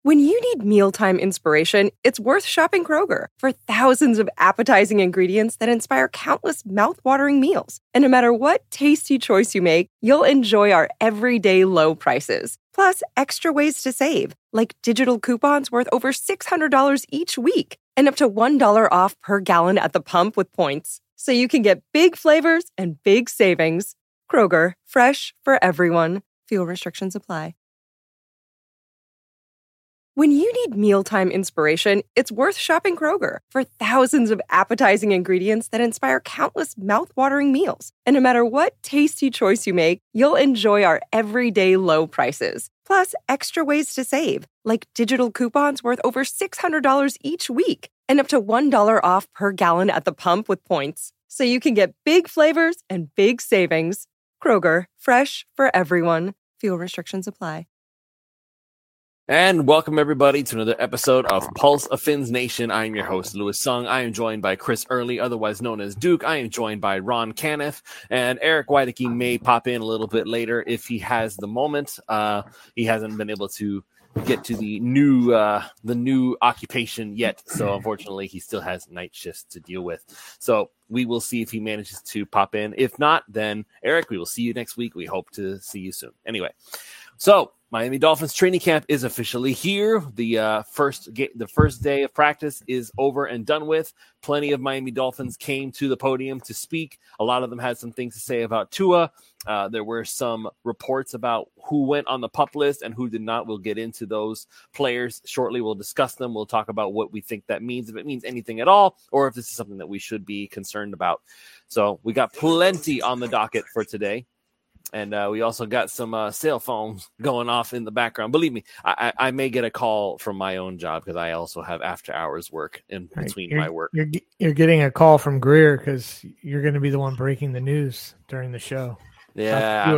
When you need mealtime inspiration, it's worth shopping Kroger for thousands of appetizing ingredients that inspire countless mouthwatering meals. And no matter what tasty choice you make, you'll enjoy our everyday low prices. Plus, extra ways to save, like digital coupons worth over $600 each week and up to $1 off per gallon at the pump with points. So you can get big flavors and big savings. Kroger, fresh for everyone. Fuel restrictions apply. When you need mealtime inspiration, it's worth shopping Kroger for thousands of appetizing ingredients that inspire countless mouthwatering meals. And no matter what tasty choice you make, you'll enjoy our everyday low prices. Plus, extra ways to save, like digital coupons worth over $600 each week and up to $1 off per gallon at the pump with points. So you can get big flavors and big savings. Kroger, fresh for everyone. Fuel restrictions apply. And welcome, everybody, to another episode of Pulse of Fins Nation. I am your host, Louis Sung. I am joined by Chris Early, otherwise known as Duke. I am joined by Ron Caniff, and Eric Weideke may pop in a little bit later if he has the moment. He hasn't been able to get to the new occupation yet, so unfortunately he still has night shifts to deal with. So we will see if he manages to pop in. If not, then Eric, we will see you next week. We hope to see you soon. Anyway, so Miami Dolphins training camp is officially here. The first day of practice is over and done with. Plenty of Miami Dolphins came to the podium to speak. A lot of them had some things to say about Tua. There were some reports about who went on the PUP list and who did not. We'll get into those players shortly. We'll discuss them. We'll talk about what we think that means, if it means anything at all, or if this is something that we should be concerned about. So we got plenty on the docket for today. And we also got some cell phones going off in the background. Believe me, I may get a call from my own job because I also have after-hours work in between my work. You're getting a call from Greer because you're going to be the one breaking the news during the show. Yeah,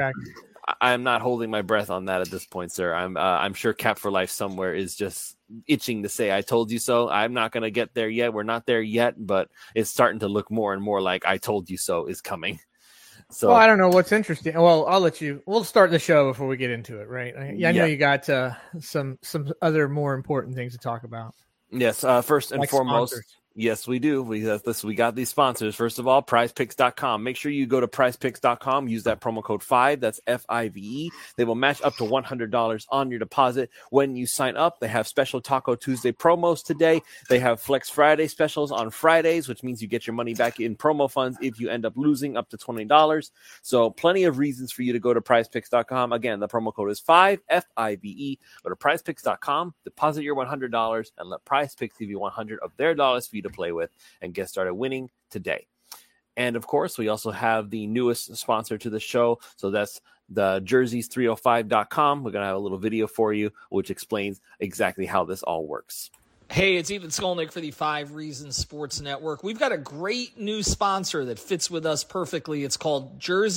I'm not holding my breath on that at this point, sir. I'm sure Cap for Life somewhere is just itching to say, I told you so. I'm not going to get there yet. We're not there yet, but it's starting to look more and more like I told you so is coming. So, well, I don't know what's interesting. Well, we'll start the show before we get into it, right? I know you got some other more important things to talk about. Yes. First and foremost, sponsors. Yes, we do. We got these sponsors. First of all, prizepicks.com. Make sure you go to prizepicks.com. Use that promo code 5. That's FIVE. They will match up to $100 on your deposit when you sign up. They have special Taco Tuesday promos today. They have Flex Friday specials on Fridays, which means you get your money back in promo funds if you end up losing up to $20. So plenty of reasons for you to go to prizepicks.com. Again, the promo code is 5, FIVE. Go to prizepicks.com, deposit your $100, and let PrizePicks give you $100 of their dollars for you to play with and get started winning today. And of course, we also have the newest sponsor to the show. So that's the jerseys305.com. We're going to have a little video for you, which explains exactly how this all works. Hey, it's Ethan Skolnick for the 5 Reasons Sports Network. We've got a great new sponsor that fits with us perfectly. It's called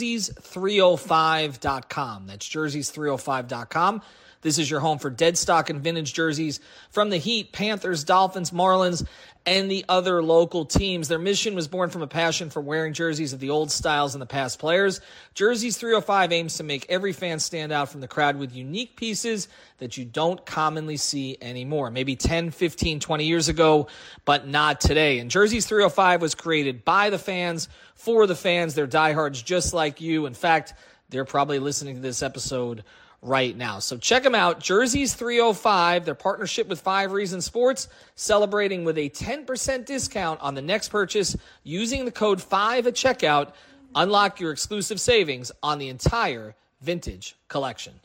jerseys305.com. That's jerseys305.com. This is your home for dead stock and vintage jerseys from the Heat, Panthers, Dolphins, Marlins, and the other local teams. Their mission was born from a passion for wearing jerseys of the old styles and the past players. Jerseys 305 aims to make every fan stand out from the crowd with unique pieces that you don't commonly see anymore. Maybe 10, 15, 20 years ago, but not today. And Jerseys 305 was created by the fans, for the fans. They're diehards just like you. In fact, they're probably listening to this episode right now. So check them out, Jerseys 305, their partnership with 5 Reasons Sports, celebrating with a 10% discount on the next purchase using the code 5 at checkout. Unlock your exclusive savings on the entire vintage collection.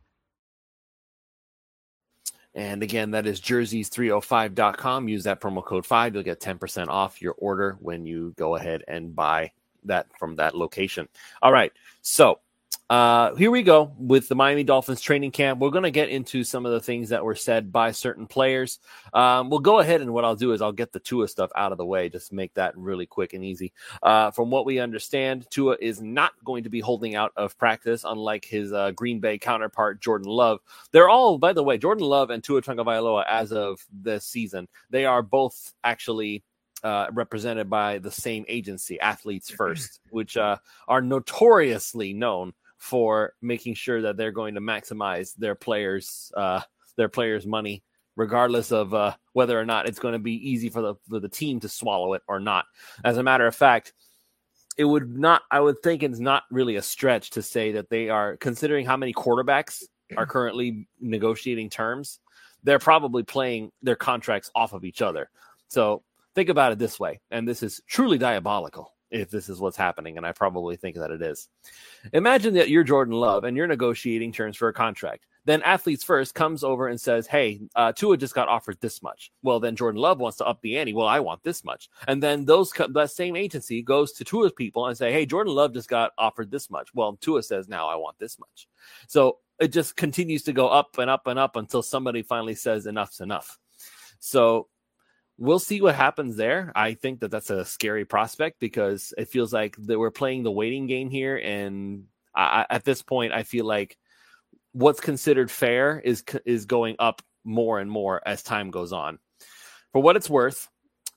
And again, that is jerseys305.com. Use that promo code 5. You'll get 10% off your order when you go ahead and buy that from that location. All right. So here we go with the Miami Dolphins training camp. We're going to get into some of the things that were said by certain players. We'll go ahead, and what I'll do is I'll get the Tua stuff out of the way, just make that really quick and easy. From what we understand, Tua is not going to be holding out of practice, unlike his Green Bay counterpart, Jordan Love. They're all, by the way, Jordan Love and Tua Tagovailoa, as of this season, they are both actually represented by the same agency, Athletes First, which are notoriously known for making sure that they're going to maximize their players' their players' money, regardless of whether or not it's going to be easy for the team to swallow it or not. As a matter of fact, I would think it's not really a stretch to say that they are, considering how many quarterbacks are currently negotiating terms, they're probably playing their contracts off of each other. So think about it this way, and this is truly diabolical if this is what's happening, and I probably think that it is. Imagine that you're Jordan Love and you're negotiating terms for a contract. Then Athletes First comes over and says, hey, Tua just got offered this much. Well, then Jordan Love wants to up the ante. Well, I want this much. And then that same agency goes to Tua's people and say, hey, Jordan Love just got offered this much. Well, Tua says, now I want this much. So it just continues to go up and up and up until somebody finally says enough's enough. So we'll see what happens there. I think that that's a scary prospect because it feels like that we're playing the waiting game here. And at this point, I feel like what's considered fair is going up more and more as time goes on. For what it's worth,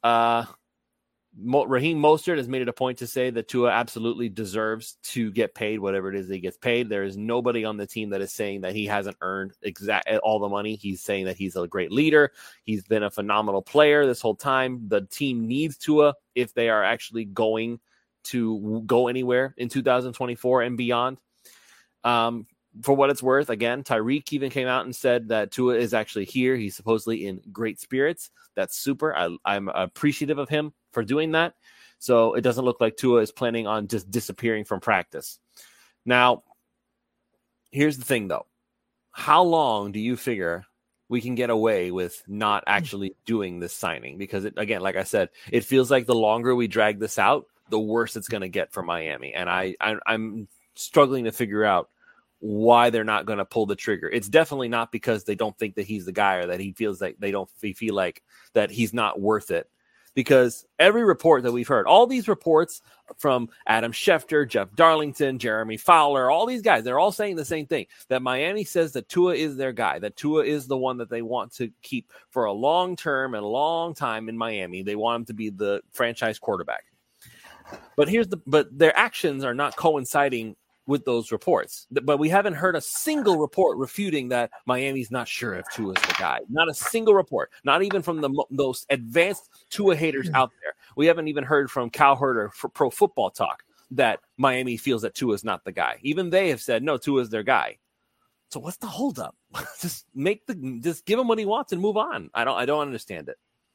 Raheem Mostert has made it a point to say that Tua absolutely deserves to get paid whatever it is that he gets paid. There is nobody on the team that is saying that he hasn't earned all the money. He's saying that he's a great leader. He's been a phenomenal player this whole time. The team needs Tua if they are actually going to go anywhere in 2024 and beyond. For what it's worth, again, Tyreek even came out and said that Tua is actually here. He's supposedly in great spirits. That's super. I'm appreciative of him for doing that. So it doesn't look like Tua is planning on just disappearing from practice. Now, here's the thing, though. How long do you figure we can get away with not actually doing this signing? Because, again, like I said, it feels like the longer we drag this out, the worse it's going to get for Miami. And I'm struggling to figure out why they're not going to pull the trigger. It's definitely not because they don't think that he's the guy or that he feels like they feel like that he's not worth it. Because every report that we've heard, all these reports from Adam Schefter, Jeff Darlington, Jeremy Fowler, all these guys, they're all saying the same thing, that Miami says that Tua is their guy, that Tua is the one that they want to keep for a long term and a long time in Miami. They want him to be the franchise quarterback. But their actions are not coinciding with those reports. But we haven't heard a single report refuting that Miami's not sure if Tua is the guy. Not a single report. Not even from the most advanced Tua haters out there. We haven't even heard from Cowherd or Pro Football Talk that Miami feels that Tua is not the guy. Even they have said, no, Tua is their guy. So what's the holdup? just give him what he wants and move on. I don't understand it.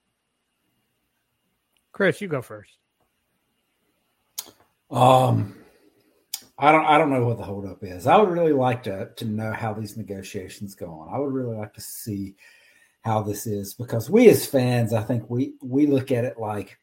Chris, you go first. I don't know what the holdup is. I would really like to know how these negotiations go on. I would really like to see how this is, because we as fans, I think we look at it like,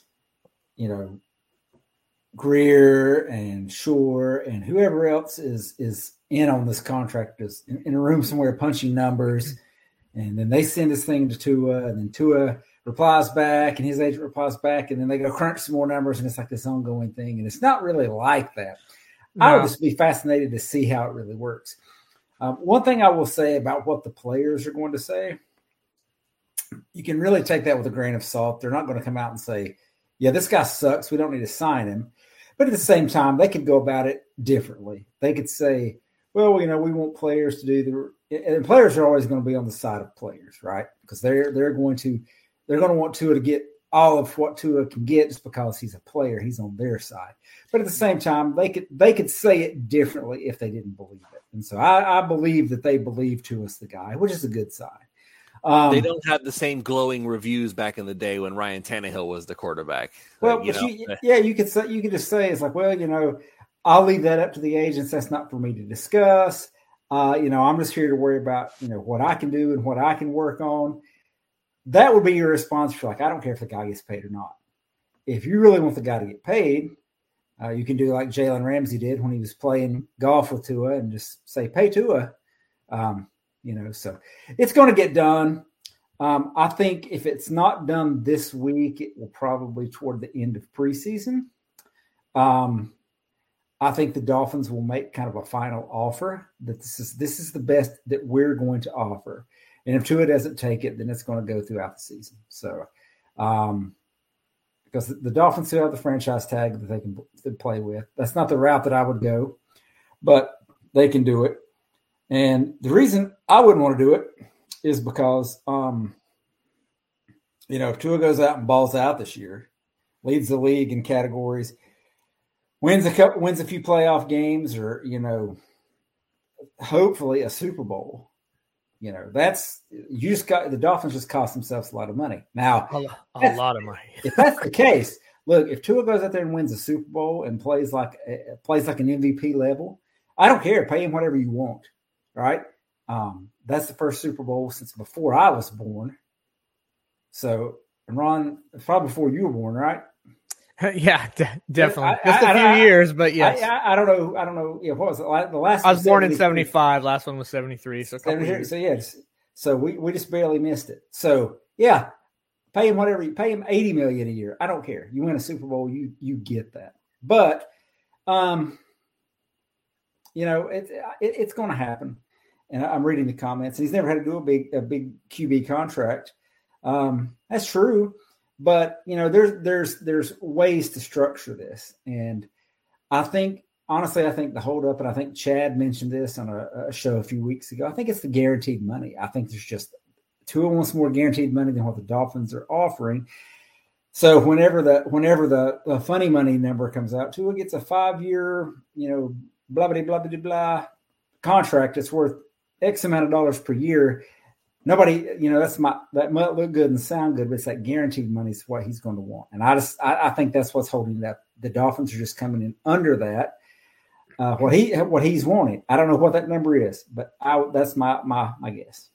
Greer and Shore and whoever else is in on this contract is in a room somewhere punching numbers, and then they send this thing to Tua, and then Tua replies back, and his agent replies back, and then they go crunch some more numbers, and it's like this ongoing thing, and it's not really like that. No. I would just be fascinated to see how it really works. One thing I will say about what the players are going to say, you can really take that with a grain of salt. They're not going to come out and say, yeah, this guy sucks, we don't need to sign him. But at the same time, they could go about it differently. They could say, well, we want players to do and players are always going to be on the side of players, right? Because they're going to want Tua to get all of what Tua can get just because he's a player. He's on their side. But at the same time, they could say it differently if they didn't believe it. And so I believe that they believe Tua's the guy, which is a good sign. They don't have the same glowing reviews back in the day when Ryan Tannehill was the quarterback. Well, you could just say it's like, well, I'll leave that up to the agents. That's not for me to discuss. I'm just here to worry about what I can do and what I can work on. That would be your response. For I don't care if the guy gets paid or not. If you really want the guy to get paid, you can do like Jalen Ramsey did when he was playing golf with Tua and just say, pay Tua. So it's going to get done. I think if it's not done this week, it will probably toward the end of preseason. I think the Dolphins will make kind of a final offer that this is the best that we're going to offer. And if Tua doesn't take it, then it's going to go throughout the season. So, because the Dolphins still have the franchise tag that they can play with. That's not the route that I would go, but they can do it. And the reason I wouldn't want to do it is because, if Tua goes out and balls out this year, leads the league in categories, wins a few playoff games, or hopefully a Super Bowl. The Dolphins just cost themselves a lot of money. Now, a lot of money. If that's the case, look, if Tua goes out there and wins a Super Bowl and plays like an MVP level, I don't care. Pay him whatever you want, right? That's the first Super Bowl since before I was born. So, and Ron, it's probably before you were born, right? Yeah, definitely. Just a few years, but yes. I don't know. Yeah, what was it? The last? I was born in 75. Last one was 73. So, 73, so yes. So we just barely missed it. So yeah, pay him whatever. Pay him $80 million a year. I don't care. You win a Super Bowl, you get that. But it's going to happen. And I'm reading the comments. And he's never had to do a big QB contract. That's true. But there's ways to structure this, and I think the holdup, and I think Chad mentioned this on a show a few weeks ago. I think it's the guaranteed money. I think there's just Tua wants more guaranteed money than what the Dolphins are offering. So whenever the funny money number comes out, Tua gets a 5-year, blah blah blah blah blah contract. It's worth X amount of dollars per year. Nobody, that might look good and sound good, but it's that guaranteed money is what he's going to want. And I think that's what's holding it up. The Dolphins are just coming in under that. What he's wanting. I don't know what that number is, but that's my guess.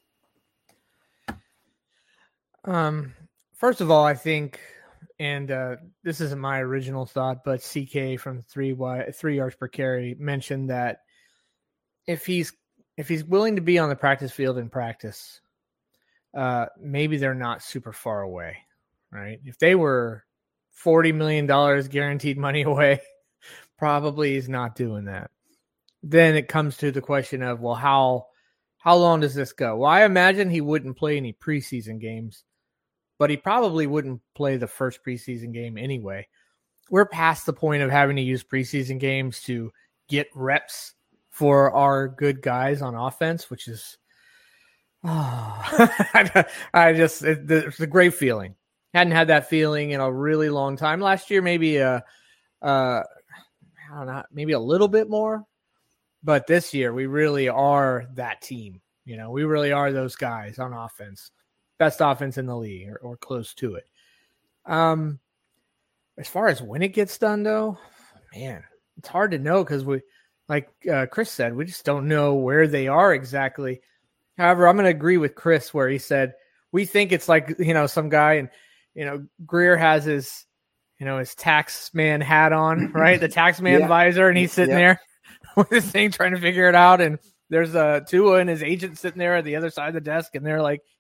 First of all, I think, and this isn't my original thought, but CK from 3 yards per carry mentioned that if he's willing to be on the practice field in practice, maybe they're not super far away, right? If they were $40 million guaranteed money away, probably he's not doing that. Then it comes to the question of, well, how long does this go? Well, I imagine he wouldn't play any preseason games, but he probably wouldn't play the first preseason game anyway. We're past the point of having to use preseason games to get reps for our good guys on offense, which is, it's a great feeling. Hadn't had that feeling in a really long time. Last year, maybe I don't know, maybe a little bit more, but this year we really are that team. We really are those guys on offense, best offense in the league or close to it. As far as when it gets done, though, man, it's hard to know because like Chris said, we just don't know where they are exactly. However, I'm going to agree with Chris where he said, we think it's like, some guy and, Greer has his tax man hat on, right? The tax man visor, and he's sitting there with his thing trying to figure it out. And there's Tua and his agent sitting there at the other side of the desk, and they're like,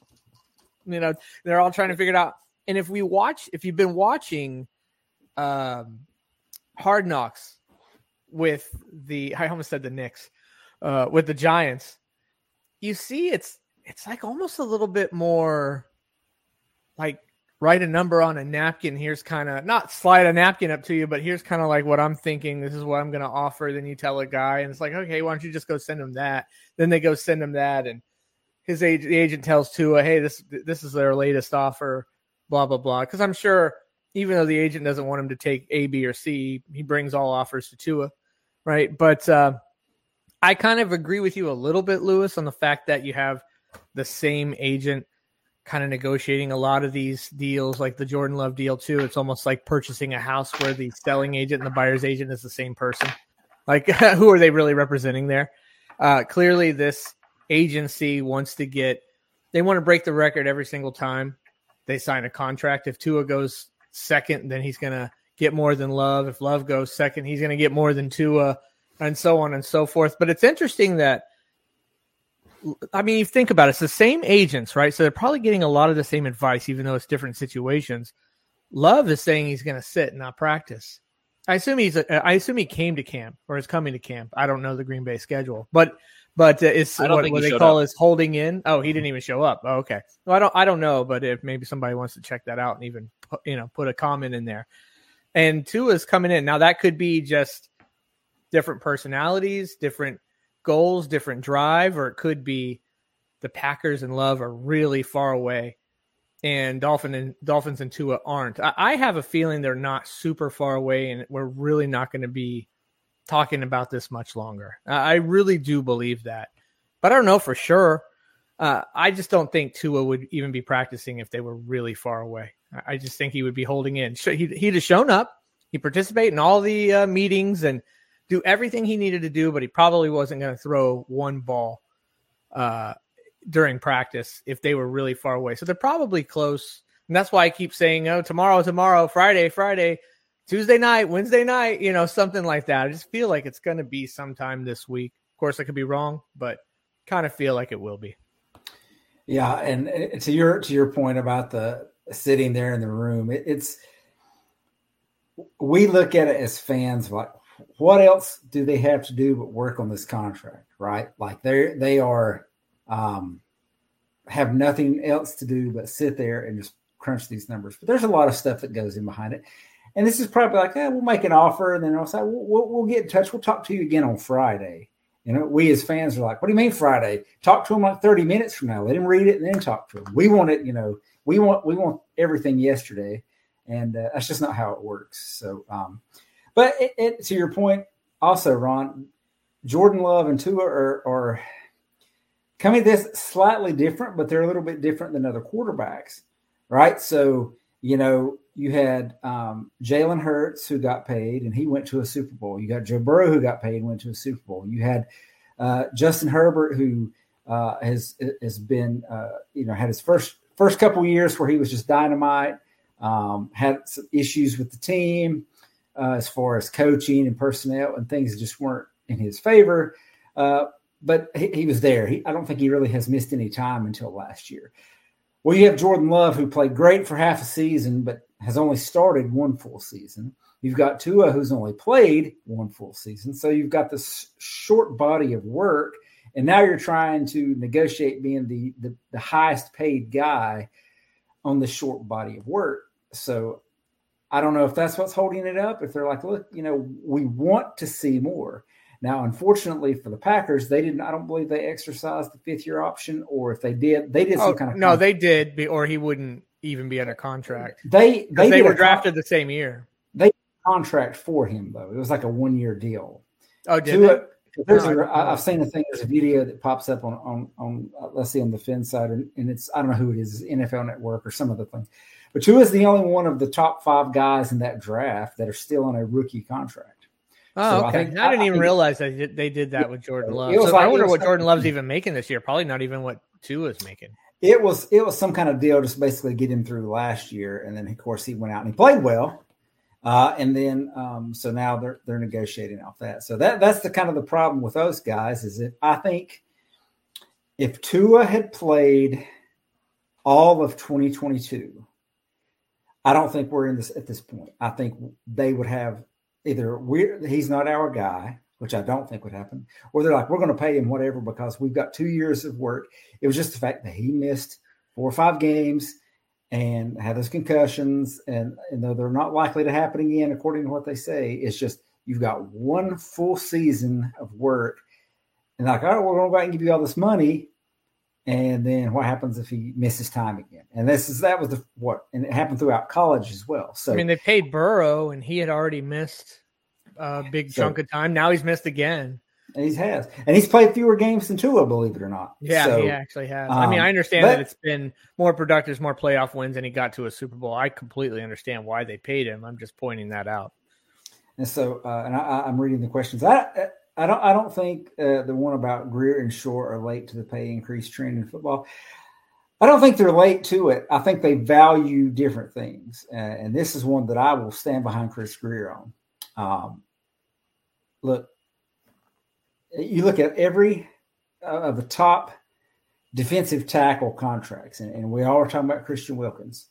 they're all trying to figure it out. And if you've been watching Hard Knocks with I almost said the Knicks, with the Giants, you see it's like almost a little bit more like write a number on a napkin. Here's kind of not slide a napkin up to you, but here's kind of like what I'm thinking. This is what I'm going to offer. Then you tell a guy and it's like, okay, why don't you just go send him that? Then they go send him that. And the agent tells Tua, hey, this is their latest offer, blah, blah, blah. Cause I'm sure even though the agent doesn't want him to take A, B, or C, he brings all offers to Tua. Right. But, I kind of agree with you a little bit, Lewis, on the fact that you have the same agent kind of negotiating a lot of these deals, like the Jordan Love deal too. It's almost like purchasing a house where the selling agent and the buyer's agent is the same person. Like, who are they really representing there? Clearly, this agency wants to they want to break the record every single time they sign a contract. If Tua goes second, then he's going to get more than Love. If Love goes second, he's going to get more than Tua. And so on and so forth. But it's interesting that, you think about it, it's the same agents, right? So they're probably getting a lot of the same advice, even though it's different situations. Love is saying he's going to sit and not practice. I assume he came to camp or is coming to camp. I don't know the Green Bay schedule, but it's what they call is holding in. Oh, he didn't even show up. Oh, okay. Well, I don't know, but if maybe somebody wants to check that out and even put a comment in there. And Tua's coming in now. That could be just different personalities, different goals, different drive, or it could be the Packers and Love are really far away, and Dolphins and Tua aren't. I have a feeling they're not super far away, and we're really not going to be talking about this much longer. I really do believe that, but I don't know for sure. I just don't think Tua would even be practicing if they were really far away. I just think he would be holding in. He'd have shown up. He'd participate in all the meetings and do everything he needed to do, but he probably wasn't going to throw one ball during practice if they were really far away. So they're probably close. And that's why I keep saying, tomorrow, Friday, Tuesday night, Wednesday night, something like that. I just feel like it's going to be sometime this week. Of course, I could be wrong, but kind of feel like it will be. Yeah, and to your point about the sitting there in the room, we look at it as fans like, what else do they have to do but work on this contract, right? Like they are have nothing else to do but sit there and just crunch these numbers. But there's a lot of stuff that goes in behind it, and this is probably like, we'll make an offer, and then I'll say we'll get in touch. We'll talk to you again on Friday. We as fans are like, what do you mean Friday? Talk to him like 30 minutes from now. Let him read it and then talk to him. We want it, we want everything yesterday. And that's just not how it works. So, but to your point also, Ron, Jordan Love and Tua are coming this slightly different, but they're a little bit different than other quarterbacks, right? So, you had Jalen Hurts, who got paid, and he went to a Super Bowl. You got Joe Burrow, who got paid and went to a Super Bowl. You had Justin Herbert, who has been, had his first couple of years where he was just dynamite, had some issues with the team as far as coaching and personnel, and things just weren't in his favor. But he was there. I don't think he really has missed any time until last year. Well, you have Jordan Love, who played great for half a season, but has only started one full season. You've got Tua, who's only played one full season. So you've got this short body of work, and now you're trying to negotiate being the highest paid guy on the short body of work. So I don't know if that's what's holding it up. If they're like, look, we want to see more. Now, unfortunately for the Packers, I don't believe they exercised the 5th-year option, or if they did some kind of. No, they did, or he wouldn't even be under contract. They were drafted the same year. They contract for him, though. It was like a 1-year deal. Oh, did they? I've seen a thing. There's a video that pops up on let's see, on the Fin side, and it's, I don't know who it is, NFL Network or some other thing. But Tua is the only one of the top 5 guys in that draft that are still on a rookie contract. Oh, so okay. I didn't even realize that they did that with Jordan Love. I wonder what Jordan Love's even making this year. Probably not even what Tua's making. It was some kind of deal just basically get him through last year, and then of course he went out and he played well, and then so now they're negotiating off that. So that's the kind of the problem with those guys is that I think if Tua had played all of 2022, I don't think we're in this at this point. I think they would have either he's not our guy, which I don't think would happen, or they're like, we're going to pay him whatever because we've got 2 years of work. It was just the fact that he missed 4 or 5 games and had those concussions, and though they're not likely to happen again, according to what they say, it's just you've got 1 full season of work, and like, all right, we're going to go out and give you all this money, and then what happens if he misses time again? And and it happened throughout college as well. So they paid Burrow, and he had already missed a big chunk of time. Now he's missed again. And he's played fewer games than Tua, believe it or not. Yeah, he actually has. I understand that it's been more productive, more playoff wins, and he got to a Super Bowl. I completely understand why they paid him. I'm just pointing that out. And so, I'm reading the questions. I don't think the one about Greer and Shore are late to the pay increase trend in football. I don't think they're late to it. I think they value different things. And this is one that I will stand behind Chris Greer on. Look, you look at every of the top defensive tackle contracts, and we all are talking about Christian Wilkins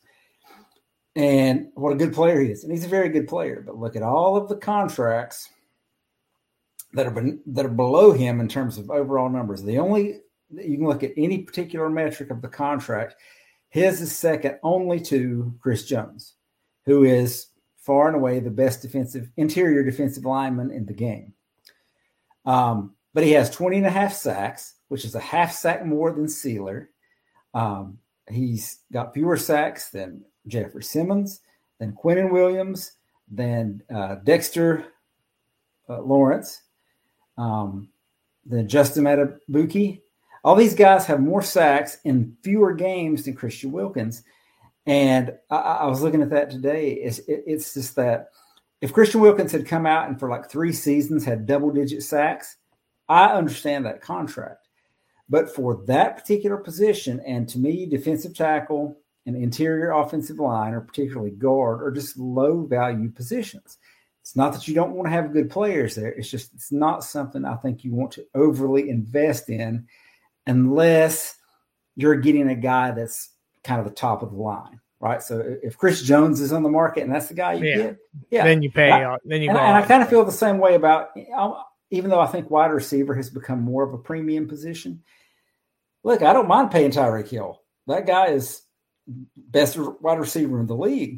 and what a good player he is. And he's a very good player. But look at all of the contracts that are below him in terms of overall numbers. You can look at any particular metric of the contract. His is second only to Chris Jones, who is far and away the best interior defensive lineman in the game. But he has 20.5 sacks, which is a half sack more than Sealer. He's got fewer sacks than Jeffrey Simmons, than Quinnen Williams, than Dexter Lawrence, than Justin Matabuki. All these guys have more sacks in fewer games than Christian Wilkins. And I was looking at that today. It's just that if Christian Wilkins had come out and for like 3 seasons had double-digit sacks, I understand that contract. But for that particular position, and to me, defensive tackle and interior offensive line, or particularly guard, are just low-value positions. It's not that you don't want to have good players there. It's just it's not something I think you want to overly invest in unless you're getting a guy that's kind of the top of the line, right? So if Chris Jones is on the market and that's the guy you get, then you pay. Then you go. And I kind of feel the same way about, even though I think wide receiver has become more of a premium position. Look, I don't mind paying Tyreek Hill. That guy is best wide receiver in the league.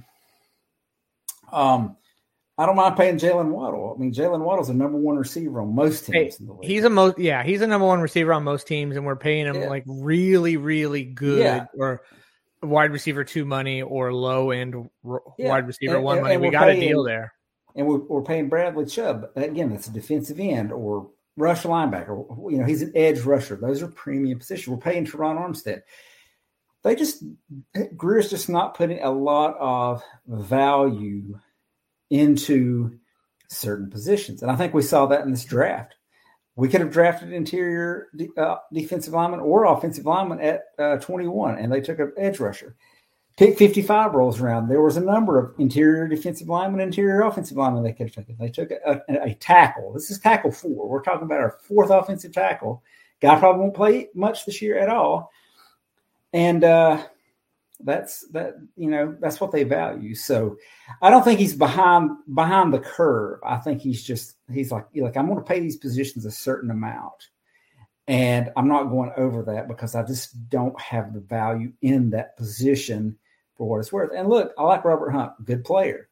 I don't mind paying Jalen Waddle. I mean, Jalen Waddle's a number 1 receiver on most teams in the league. He's a number 1 receiver on most teams, and we're paying him like really, really good or wide receiver 2 money or low end wide receiver 1 money. We got a deal there. And we're paying Bradley Chubb. Again, that's a defensive end or rush linebacker. You know, he's an edge rusher. Those are premium positions. We're paying Teron Armstead. Greer's just not putting a lot of value into certain positions. And I think we saw that in this draft. We could have drafted interior defensive lineman or offensive lineman at 21, and they took an edge rusher. Pick 55 rolls around. There was a number of interior defensive linemen, interior offensive linemen they could have taken. They took a tackle. This is tackle 4. We're talking about our 4th offensive tackle. Guy probably won't play much this year at all. And that's what they value. So I don't think he's behind the curve. I think he's like I'm going to pay these positions a certain amount, and I'm not going over that because I just don't have the value in that position for what it's worth. And look, I like Robert Hunt, good player.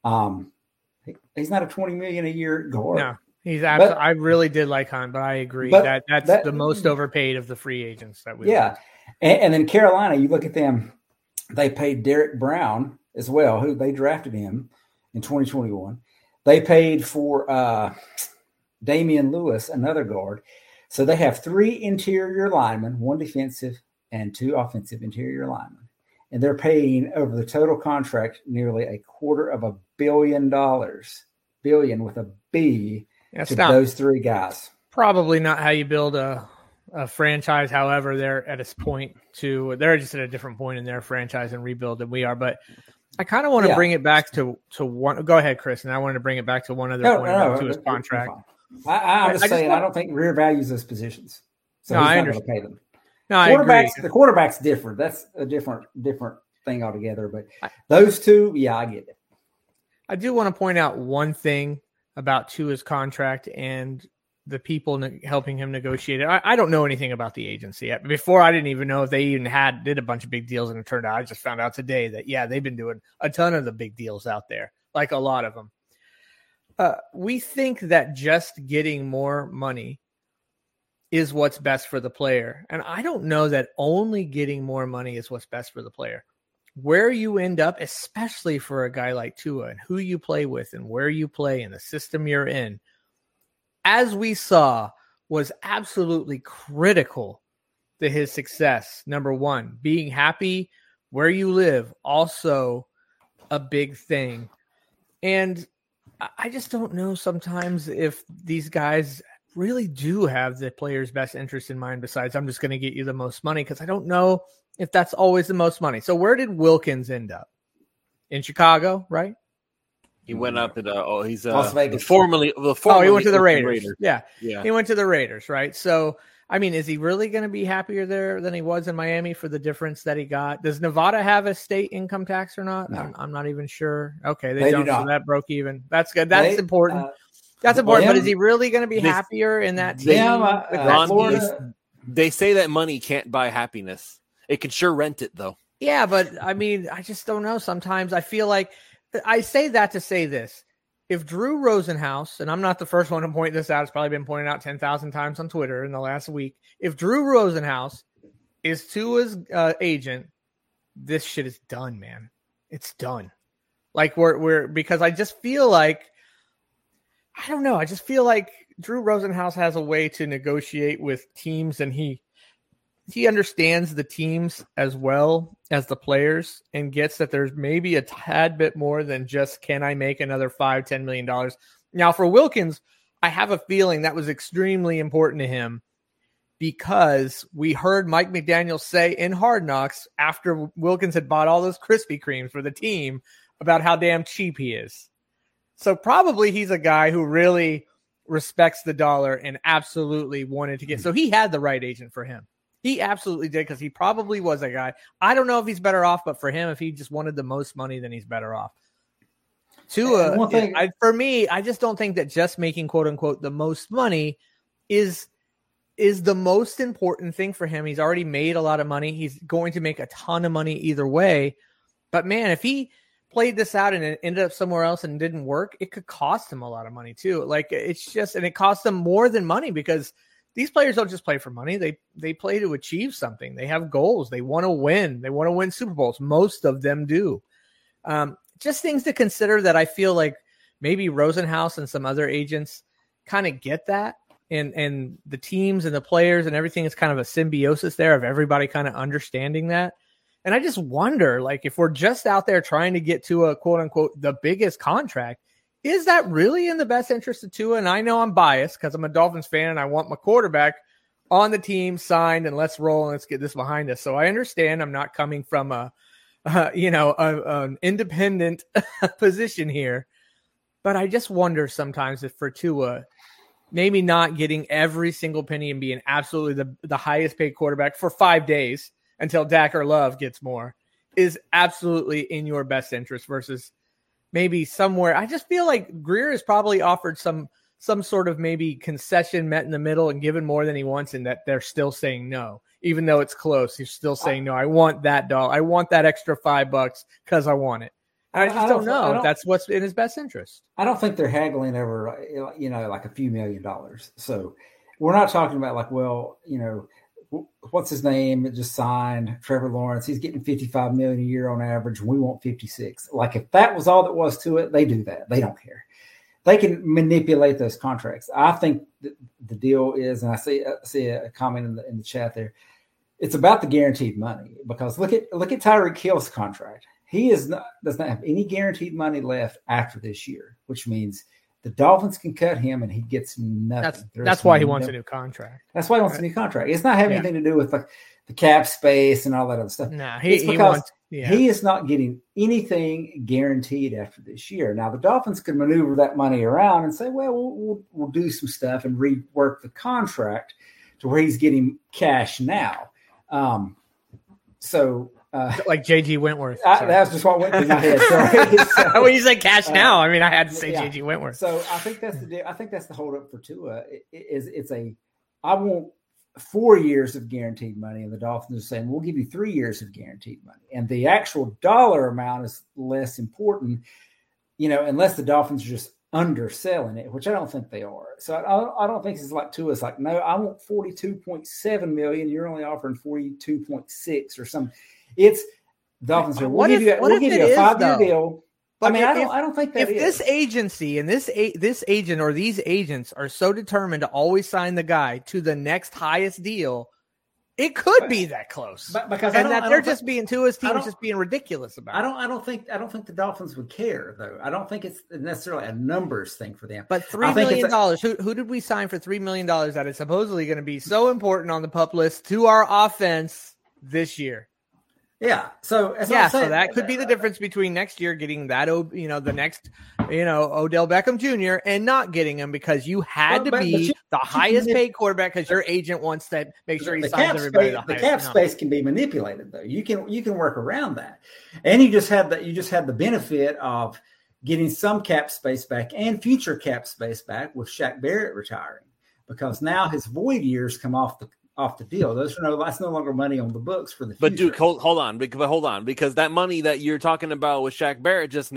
He's not a $20 million a year guard. No, he's absolutely. I really did like Hunt, but I agree that's the most overpaid of the free agents that we. Yeah, and then Carolina, you look at them. They paid Derek Brown as well, who they drafted him in 2021. They paid for Damian Lewis, another guard. So they have 3 interior linemen, 1 defensive and 2 offensive interior linemen. And they're paying over the total contract nearly $250 million, billion with a B, to those 3 guys. Probably not how you build a franchise. However, they're at they're just at a different point in their franchise and rebuild than we are. But I kind of want to bring it back to one. Go ahead, Chris. And I wanted to bring it back to one other point to his contract. I'm just saying, I don't think Rear values those positions. So he's not going to pay them. No, I agree. The quarterback's different. That's a different thing altogether. But those 2, I get it. I do want to point out one thing about Tua's contract and the people helping him negotiate it. I don't know anything about the agency yet. Before, I didn't even know if they even did a bunch of big deals, and it turned out I just found out today that they've been doing a ton of the big deals out there, like a lot of them. We think that just getting more money is what's best for the player, and I don't know that only getting more money is what's best for the player. Where you end up, especially for a guy like Tua, and who you play with, and where you play, and the system you're in, as we saw, was absolutely critical to his success. Number 1, being happy where you live, also a big thing. And I just don't know sometimes if these guys really do have the player's best interest in mind, besides I'm just going to get you the most money, because I don't know if that's always the most money. So where did Wilkins end up? In Chicago, right? He went up to he's Las Vegas. Formerly he went to the Raiders. Yeah. He went to the Raiders, right? So, I mean, is he really going to be happier there than he was in Miami for the difference that he got? Does Nevada have a state income tax or not? No. I'm not even sure. Okay, they don't. So that broke even. That's good. That's important. That's important. But is he really going to be happier in that team? They say that money can't buy happiness. It can sure rent it, though. Yeah, but I mean, I just don't know. Sometimes I feel like I say that to say this. if Drew Rosenhaus, and I'm not the first one to point this out, it's probably been pointed out 10,000 times on Twitter in the last week. If Drew Rosenhaus is Tua's agent, this shit is done, man. It's done. Like we're because I just feel like, I don't know. I just feel like Drew Rosenhaus has a way to negotiate with teams, and he understands the teams as well as the players and gets that there's maybe a tad bit more than just, can I make another $5-10 million? Now for Wilkins, I have a feeling that was extremely important to him because we heard Mike McDaniel say in Hard Knocks after Wilkins had bought all those Krispy Kremes for the team about how damn cheap he is. So probably he's a guy who really respects the dollar and absolutely wanted to get, so he had the right agent for him. He absolutely did, because he probably was a guy. I don't know if he's better off, but for him, if he just wanted the most money, then he's better off. Tua, for me, I just don't think that just making quote unquote the most money is the most important thing for him. He's already made a lot of money. He's going to make a ton of money either way. But man, if he played this out and it ended up somewhere else and didn't work, it could cost him a lot of money too. Like it's just, and it costs them more than money, because these players don't just play for money. They play to achieve something. They have goals. They want to win. They want to win Super Bowls. Most of them do. Just things to consider that I feel like maybe Rosenhaus and some other agents kind of get that. And the teams and the players and everything is kind of a symbiosis there of everybody kind of understanding that. And I just wonder, like, if we're just out there trying to get to a quote unquote the biggest contract, is that really in the best interest of Tua? And I know I'm biased because I'm a Dolphins fan and I want my quarterback on the team signed and let's roll and let's get this behind us. So I understand I'm not coming from an independent position here, but I just wonder sometimes if for Tua, maybe not getting every single penny and being absolutely the highest paid quarterback for 5 days until Dak or Love gets more is absolutely in your best interest versus maybe somewhere. I just feel like Grier has probably offered some sort of maybe concession met in the middle and given more than he wants, and that they're still saying no. Even though it's close, he's still saying no. I want that dollar. I want that extra $5 because I want it. And I just don't know if that's what's in his best interest. I don't think they're haggling over, like a few $1 million. So we're not talking about like, well, what's his name? It just signed Trevor Lawrence. He's getting $55 million a year on average. We want 56. Like if that was all that was to it, they do that. They don't care. They can manipulate those contracts. I think the deal is, and I see a comment in the chat there. It's about the guaranteed money, because look at Tyreek Hill's contract. He does not have any guaranteed money left after this year, which means the Dolphins can cut him and he gets nothing. That's why he wants a new contract. That's why he wants a new contract. It's not having anything to do with like the cap space and all that other stuff. No, he is not getting anything guaranteed after this year. Now the Dolphins could maneuver that money around and say, well, we'll do some stuff and rework the contract to where he's getting cash now. Like J.G. Wentworth. That's just what went through my head. So, when you said cash now, I mean, I had to say J.G. Wentworth. So I think that's the holdup for Tua. I want 4 years of guaranteed money, and the Dolphins are saying we'll give you 3 years of guaranteed money, and the actual dollar amount is less important, unless the Dolphins are just underselling it, which I don't think they are. So I don't think it's like Tua. It's like, no, I want $42.7 million. You're only offering 42.6 or something. It's Dolphins. We'll give you a 5-year deal. But I don't think that if this agency and this agent or these agents are so determined to always sign the guy to the next highest deal, it could be that close. They're just being Tua's team is just being ridiculous about it. I don't think the Dolphins would care though. I don't think it's necessarily a numbers thing for them. But $3 million. Who did we sign for $3 million that is supposedly going to be so important on the PUP list to our offense this year? Yeah. So that could be the difference between next year getting that, the next, Odell Beckham Jr. and not getting him because you had to be the highest paid quarterback because your agent wants to make sure he signs everybody. The cap space can be manipulated though. You can work around that, and you just had the benefit of getting some cap space back and future cap space back with Shaq Barrett retiring, because now his void years come off the deal. That's no longer money on the books for the future. But Duke, hold on, because that money that you're talking about with Shaq Barrett just now,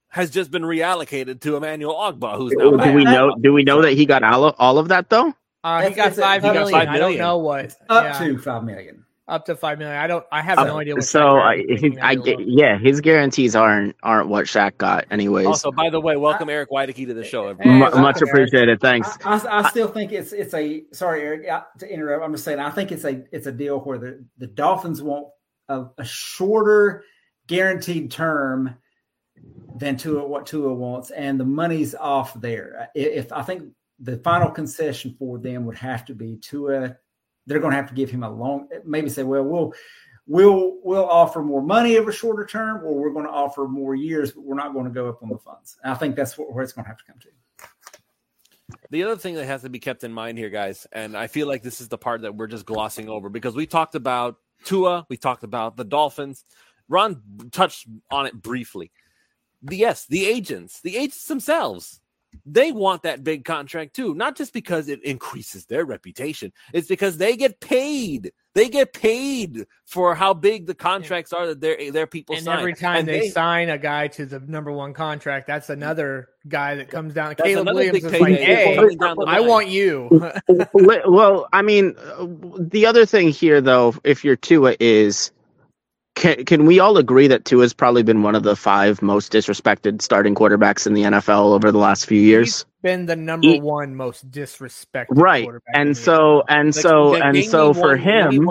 has just been reallocated to Emmanuel Ogbah, who's now back. Do we know that he got all of that though? He got $5 million. I don't know what. Up to $5 million. Up to $5 million. I have no idea what. So his guarantees aren't what Shaq got, anyways. Also, by the way, welcome Eric Weideke to the show. Much appreciated. Thanks. I still think it's a. Sorry, Eric, to interrupt. I'm just saying. I think it's a deal where the Dolphins want a shorter guaranteed term than what Tua wants, and the money's off there. If I think the final concession for them would have to be Tua. They're going to have to give him a long, maybe say, well, we'll offer more money over a shorter term, or we're going to offer more years, but we're not going to go up on the funds. And I think that's where it's going to have to come to. The other thing that has to be kept in mind here, guys, and I feel like this is the part that we're just glossing over because we talked about Tua, we talked about the Dolphins. Ron touched on it briefly. The agents themselves. They want that big contract too, not just because it increases their reputation. It's because they get paid. They get paid for how big the contracts are that their people sign. And every time they sign a guy to the number one contract, that's another guy that comes down. Caleb Williams is like, hey, I want you. Well, I mean, the other thing here, though, if you're Tua is, can we all agree that Tua's probably been one of the 5 most disrespected starting quarterbacks in the NFL over the last few years? He's been the number one most disrespected quarterback. And so for him,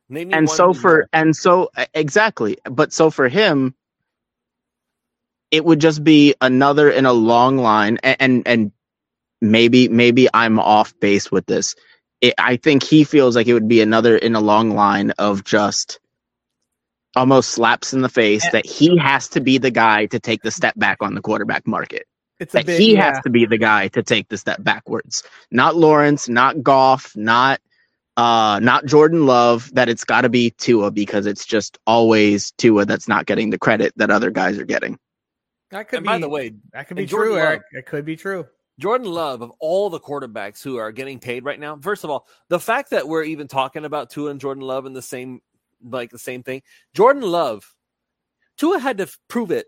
exactly. But so for him, it would just be another in a long line. And maybe I'm off base with this. I think he feels like it would be another in a long line of just almost slaps in the face that he has to be the guy to take the step back on the quarterback market. He has to be the guy to take the step backwards. Not Lawrence, not Goff, not Jordan Love, that it's got to be Tua because it's just always Tua that's not getting the credit that other guys are getting. By the way, that could be true, Eric. It could be true. Jordan Love, of all the quarterbacks who are getting paid right now, first of all, the fact that we're even talking about Tua and Jordan Love in the same thing. Jordan Love, Tua had to prove it.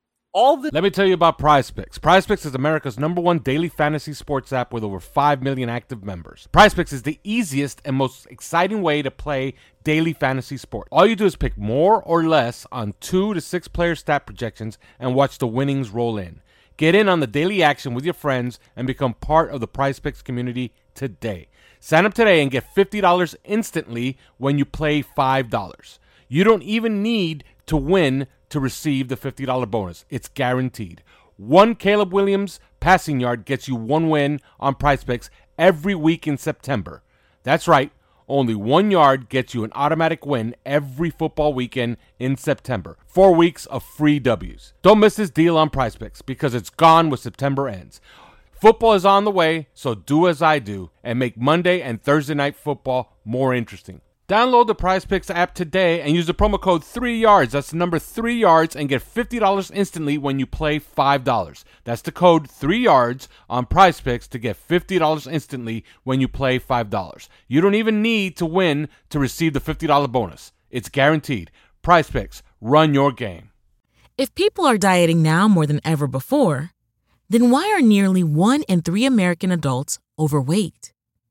Let me tell you about PrizePicks. PrizePicks is America's #1 daily fantasy sports app with over 5 million active members. PrizePicks is the easiest and most exciting way to play daily fantasy sport. All you do is pick more or less on 2 to 6 player stat projections and watch the winnings roll in. Get in on the daily action with your friends and become part of the PrizePicks community today. Sign up today and get $50 instantly when you play $5. You don't even need to win to receive the $50 bonus. It's guaranteed. One Caleb Williams passing yard gets you 1 win on PrizePicks every week in September. That's right. Only 1 yard gets you an automatic win every football weekend in September. 4 weeks of free W's. Don't miss this deal on PrizePicks because it's gone when September ends. Football is on the way, so do as I do and make Monday and Thursday night football more interesting. Download the PrizePicks app today and use the promo code 3YARDS. That's the number 3YARDS and get $50 instantly when you play $5. That's the code 3YARDS on PrizePicks to get $50 instantly when you play $5. You don't even need to win to receive the $50 bonus. It's guaranteed. PrizePicks, run your game. If people are dieting now more than ever before, then why are nearly 1 in 3 American adults overweight?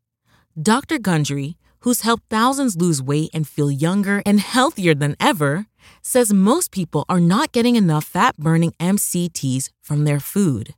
Dr. Gundry, who's helped thousands lose weight and feel younger and healthier than ever, says most people are not getting enough fat-burning MCTs from their food.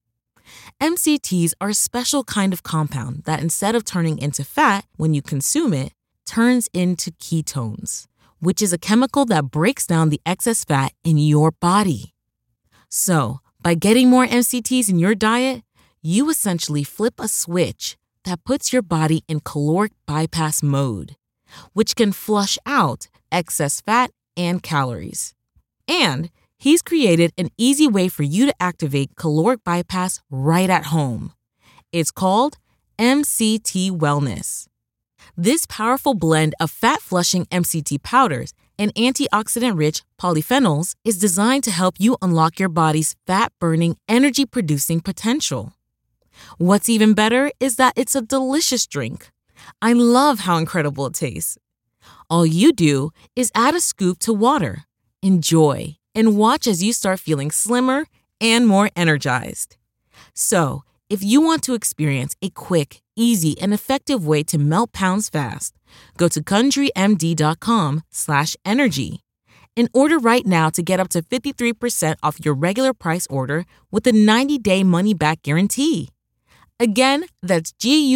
MCTs are a special kind of compound that instead of turning into fat when you consume it, turns into ketones, which is a chemical that breaks down the excess fat in your body. So, by getting more MCTs in your diet, you essentially flip a switch that puts your body in caloric bypass mode, which can flush out excess fat and calories. And he's created an easy way for you to activate caloric bypass right at home. It's called MCT Wellness. This powerful blend of fat-flushing MCT powders and antioxidant-rich polyphenols is designed to help you unlock your body's fat-burning, energy-producing potential. What's even better is that it's a delicious drink. I love how incredible it tastes. All you do is add a scoop to water, enjoy, and watch as you start feeling slimmer and more energized. So, if you want to experience a quick, easy, and effective way to melt pounds fast, go to CountryMD.com/energy and order right now to get up to 53% off your regular price order with a 90-day money-back guarantee. Again, that's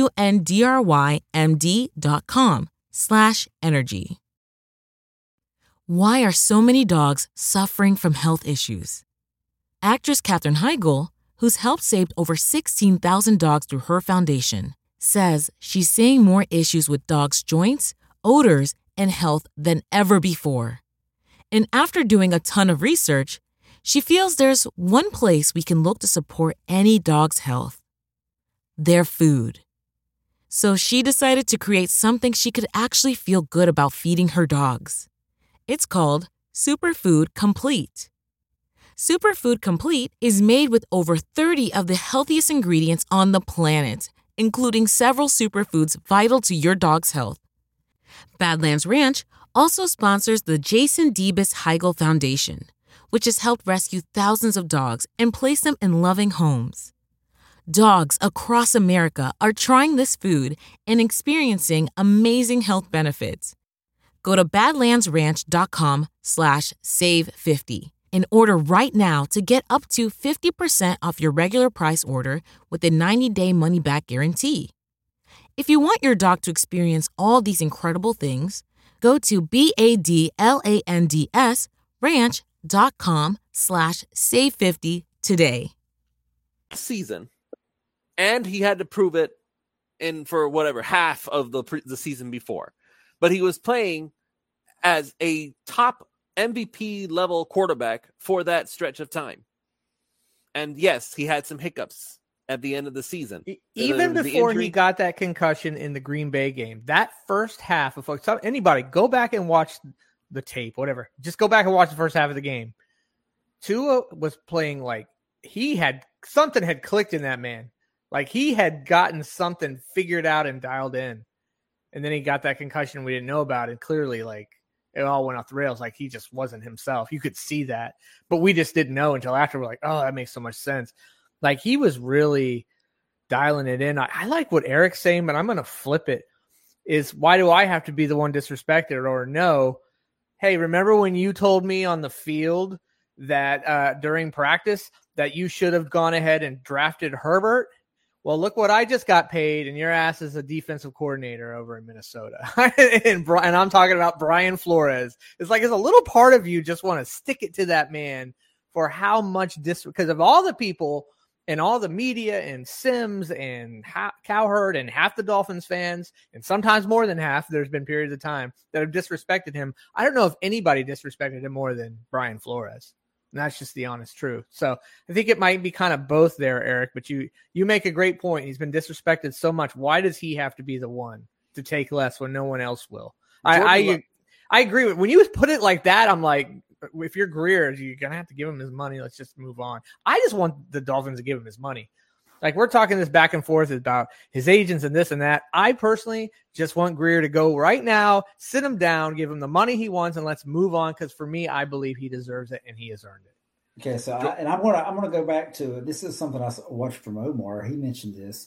GUNDRYMD.com/energy. Why are so many dogs suffering from health issues? Actress Katherine Heigl, who's helped save over 16,000 dogs through her foundation, says she's seeing more issues with dogs' joints, odors, and health than ever before. And after doing a ton of research, she feels there's one place we can look to support any dog's health: their food. So she decided to create something she could actually feel good about feeding her dogs. It's called Superfood Complete. Superfood Complete is made with over 30 of the healthiest ingredients on the planet, including several superfoods vital to your dog's health. Badlands Ranch also sponsors the Jason Debus Heigl Foundation, which has helped rescue thousands of dogs and place them in loving homes. Dogs across America are trying this food and experiencing amazing health benefits. Go to badlandsranch.com/save50 and order right now to get up to 50% off your regular price order with a 90-day money-back guarantee. If you want your dog to experience all these incredible things, go to badlandsranch.com/save50 today. Season. And he had to prove it for whatever, half of the season before. But he was playing as a top MVP level quarterback for that stretch of time. And yes, he had some hiccups at the end of the season. Even before he got that concussion in the Green Bay game, that first half of anybody go back and watch the tape, whatever. Just go back and watch the first half of the game. Tua was playing like something had clicked in that man. Like he had gotten something figured out and dialed in. And then he got that concussion we didn't know about. And clearly, like, it all went off the rails. Like, he just wasn't himself. You could see that. But we just didn't know until after. We're like, oh, that makes so much sense. Like, he was really dialing it in. I like what Eric's saying, but I'm going to flip it. Is why do I have to be the one disrespected? Or no, hey, remember when you told me on the field that during practice that you should have gone ahead and drafted Herbert? Well, look what I just got paid, and your ass is a defensive coordinator over in Minnesota. and I'm talking about Brian Flores. It's like, it's a little part of you just want to stick it to that man for how much because of all the people and all the media and Sims and Cowherd and half the Dolphins fans, and sometimes more than half, there's been periods of time that have disrespected him. I don't know if anybody disrespected him more than Brian Flores. And that's just the honest truth. So I think it might be kind of both there, Eric, but you make a great point. He's been disrespected so much. Why does he have to be the one to take less when no one else will? I agree with when you put it like that. I'm like, if you're Greer, you're going to have to give him his money. Let's just move on. I just want the Dolphins to give him his money. Like, we're talking this back and forth about his agents and this and that. I personally just want Greer to go right now, sit him down, give him the money he wants, and let's move on. Because for me, I believe he deserves it and he has earned it. Okay, so I'm gonna go back to this is something I watched from Omar. He mentioned this.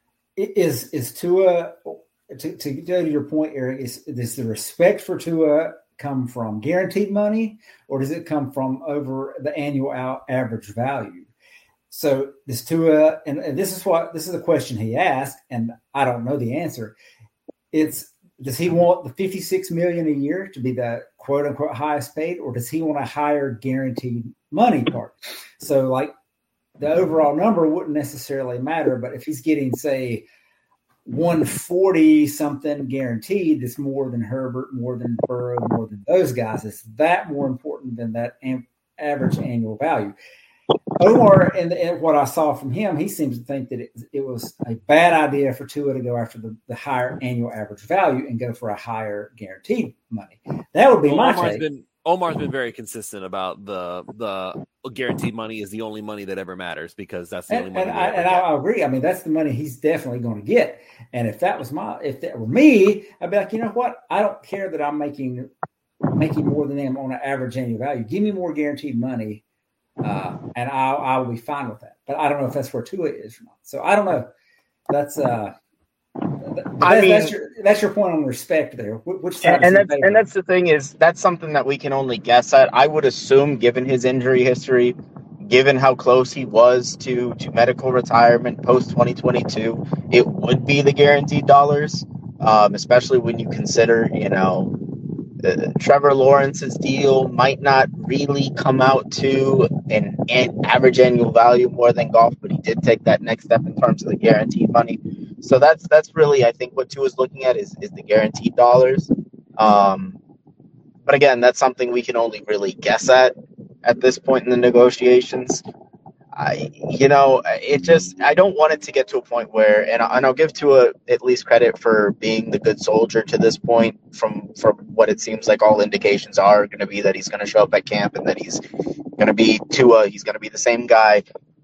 Is Tua to go to your point, Eric? Does the respect for Tua come from guaranteed money, or does it come from over the annual average value? So this Tua, and this is the question he asked, and I don't know the answer. Does he want the $56 million a year to be the quote unquote highest paid, or does he want a higher guaranteed money part? So like the overall number wouldn't necessarily matter, but if he's getting say 140 something guaranteed, it's more than Herbert, more than Burrow, more than those guys. Is that more important than that average annual value? Omar, and what I saw from him, he seems to think that it was a bad idea for Tua to go after the higher annual average value and go for a higher guaranteed money. That would be my take. Omar's been very consistent about the guaranteed money is the only money that ever matters because that's the only money. and I'll be fine with that. But I don't know if that's where Tua is or not. So I don't know. That's that's your point on respect there. Which side and that's the thing is that's something that we can only guess at. I would assume, given his injury history, given how close he was to medical retirement post 2022, it would be the guaranteed dollars. Especially when you consider, Trevor Lawrence's deal might not really come out to an average annual value more than Goff, but he did take that next step in terms of the guaranteed money. So that's really, I think, what Tua's looking at is the guaranteed dollars. But again, that's something we can only really guess at this point in the negotiations. I don't want it to get to a point where, and I'll give Tua at least credit for being the good soldier to this point. From what it seems like, all indications are going to be that he's going to show up at camp and that he's going to be Tua. He's going to be the same guy.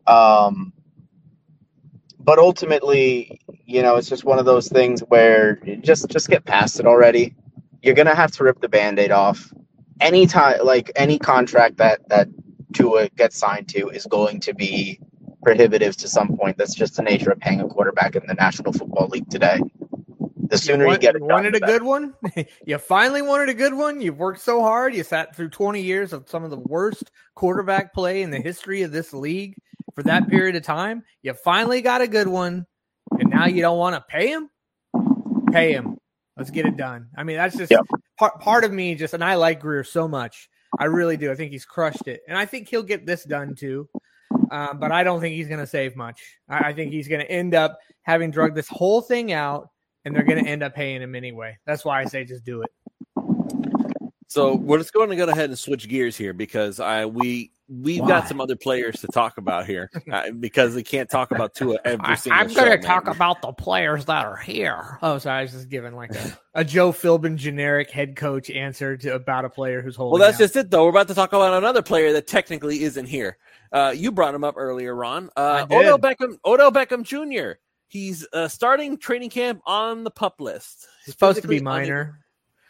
But ultimately, it's just one of those things where just get past it already. You're going to have to rip the Band-Aid off. Anytime, like any contract that Tua gets signed to is going to be prohibitive to some point. That's just the nature of paying a quarterback in the National Football League today. The sooner you get it done, wanted a good one. You finally wanted a good one. You've worked so hard. You sat through 20 years of some of the worst quarterback play in the history of this league for that period of time. You finally got a good one, and now you don't want to pay him? Pay him. Let's get it done. I mean, that's just part of me. And I like Grier so much. I really do. I think he's crushed it. And I think he'll get this done too. But I don't think he's going to save much. I think he's going to end up having drug this whole thing out, and they're going to end up paying him anyway. That's why I say just do it. So we're just going to go ahead and switch gears here because we've got some other players to talk about here because we can't talk about Tua every single I'm going to talk about the players that are here. Oh, sorry. I was just giving like a Joe Philbin generic head coach answer about a player who's holding. Well, that's out. just it, though. We're about to talk about another player that technically isn't here. You brought him up earlier, Ron. Odell Beckham Jr. He's starting training camp on the PUP list. Supposed to be minor.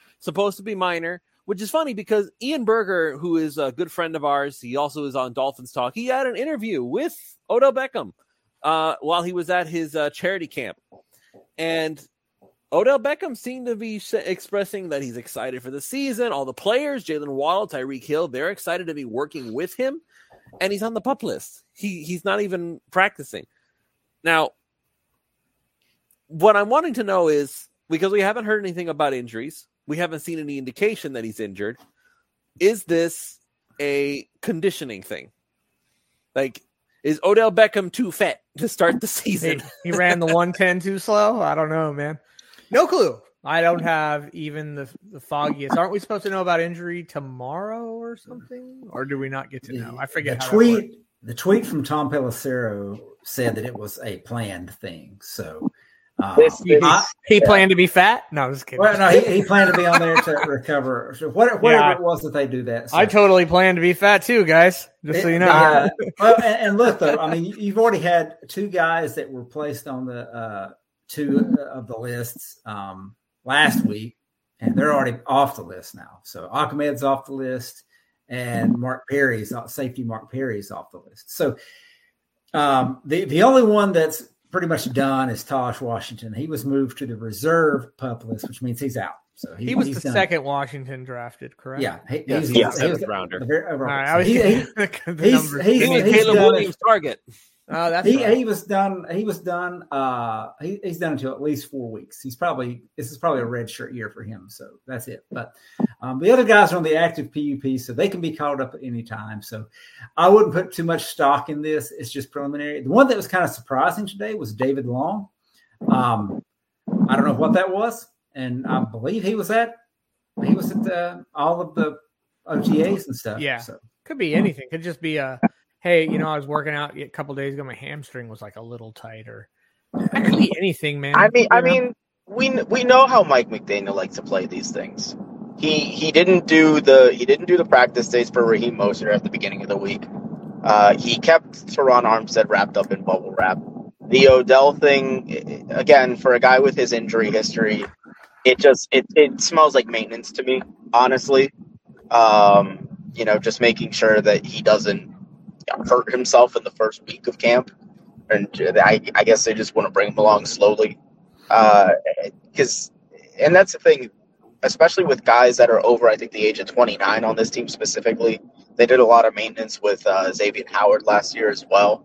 Which is funny because Ian Berger, who is a good friend of ours, he also is on Dolphins Talk. He had an interview with Odell Beckham while he was at his charity camp. And Odell Beckham seemed to be expressing that he's excited for the season. All the players, Jalen Waddle, Tyreek Hill, they're excited to be working with him. And he's on the PUP list. He's not even practicing. Now, what I'm wanting to know is, because we haven't heard anything about injuries, we haven't seen any indication that he's injured. Is this a conditioning thing? Like, is Odell Beckham too fat to start the season? He ran the 110 too slow? I don't know, man. No clue. I don't have even the foggiest. Aren't we supposed to know about injury tomorrow or something? Or do we not get to know? I forget. The tweet from Tom Pelissero said that it was a planned thing. So he planned to be fat? No, I'm just kidding. Well, no, he planned to be on there to recover. So whatever it was that they do that. So. I totally planned to be fat too, guys. Just so you know. And look, though, I mean, you've already had two guys that were placed on the two of the lists last week, and they're already off the list now. So Ahmed's off the list, and safety Mark Perry's off the list. So the only one that's pretty much done is Tosh Washington. He was moved to the reserve PUP list, which means he's out. So he was the second Washington drafted, correct? Yeah, he was the seventh rounder. He's Caleb Williams' target. Oh, that's he was done. He was done. He's done until at least 4 weeks. This is probably a red shirt year for him. So that's it. But the other guys are on the active PUP, so they can be called up at any time. So I wouldn't put too much stock in this. It's just preliminary. The one that was kind of surprising today was David Long. I don't know what that was, and I believe he was at all of the OTAs and stuff. Yeah, so. Could be anything. Could just be a. Hey, I was working out a couple days ago. My hamstring was like a little tighter. That could be anything, man. I mean, we know how Mike McDaniel likes to play these things. He didn't do the practice days for Raheem Mostert at the beginning of the week. He kept Teron Armstead wrapped up in bubble wrap. The Odell thing, again, for a guy with his injury history, it smells like maintenance to me, honestly. Just making sure that he doesn't hurt himself in the first week of camp, and I guess they just want to bring him along slowly. Because that's the thing, especially with guys that are over, I think, the age of 29 on this team specifically. They did a lot of maintenance with Xavier Howard last year as well.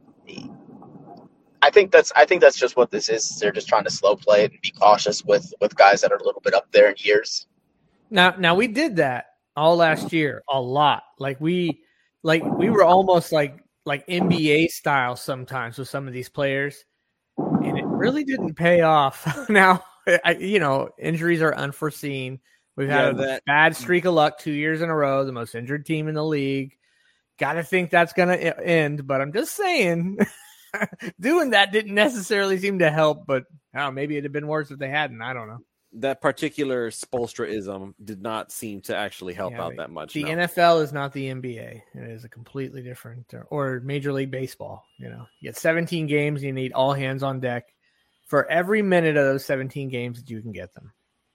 I think that's just what this is. They're just trying to slow play it and be cautious with guys that are a little bit up there in years. Now we did that all last year a lot. We were almost like NBA style sometimes with some of these players, and it really didn't pay off. Now, injuries are unforeseen. We've had a bad streak of luck 2 years in a row, the most injured team in the league. Got to think that's going to end, but I'm just saying doing that didn't necessarily seem to help, but maybe it'd have been worse if they hadn't. I don't know. That particular Spoelstraism did not seem to actually help out that much. The NFL is not the NBA. It is a completely different, or Major League Baseball. You get 17 games. You need all hands on deck for every minute of those 17 games that you can get them.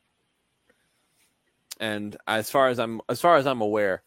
And as far as I'm aware,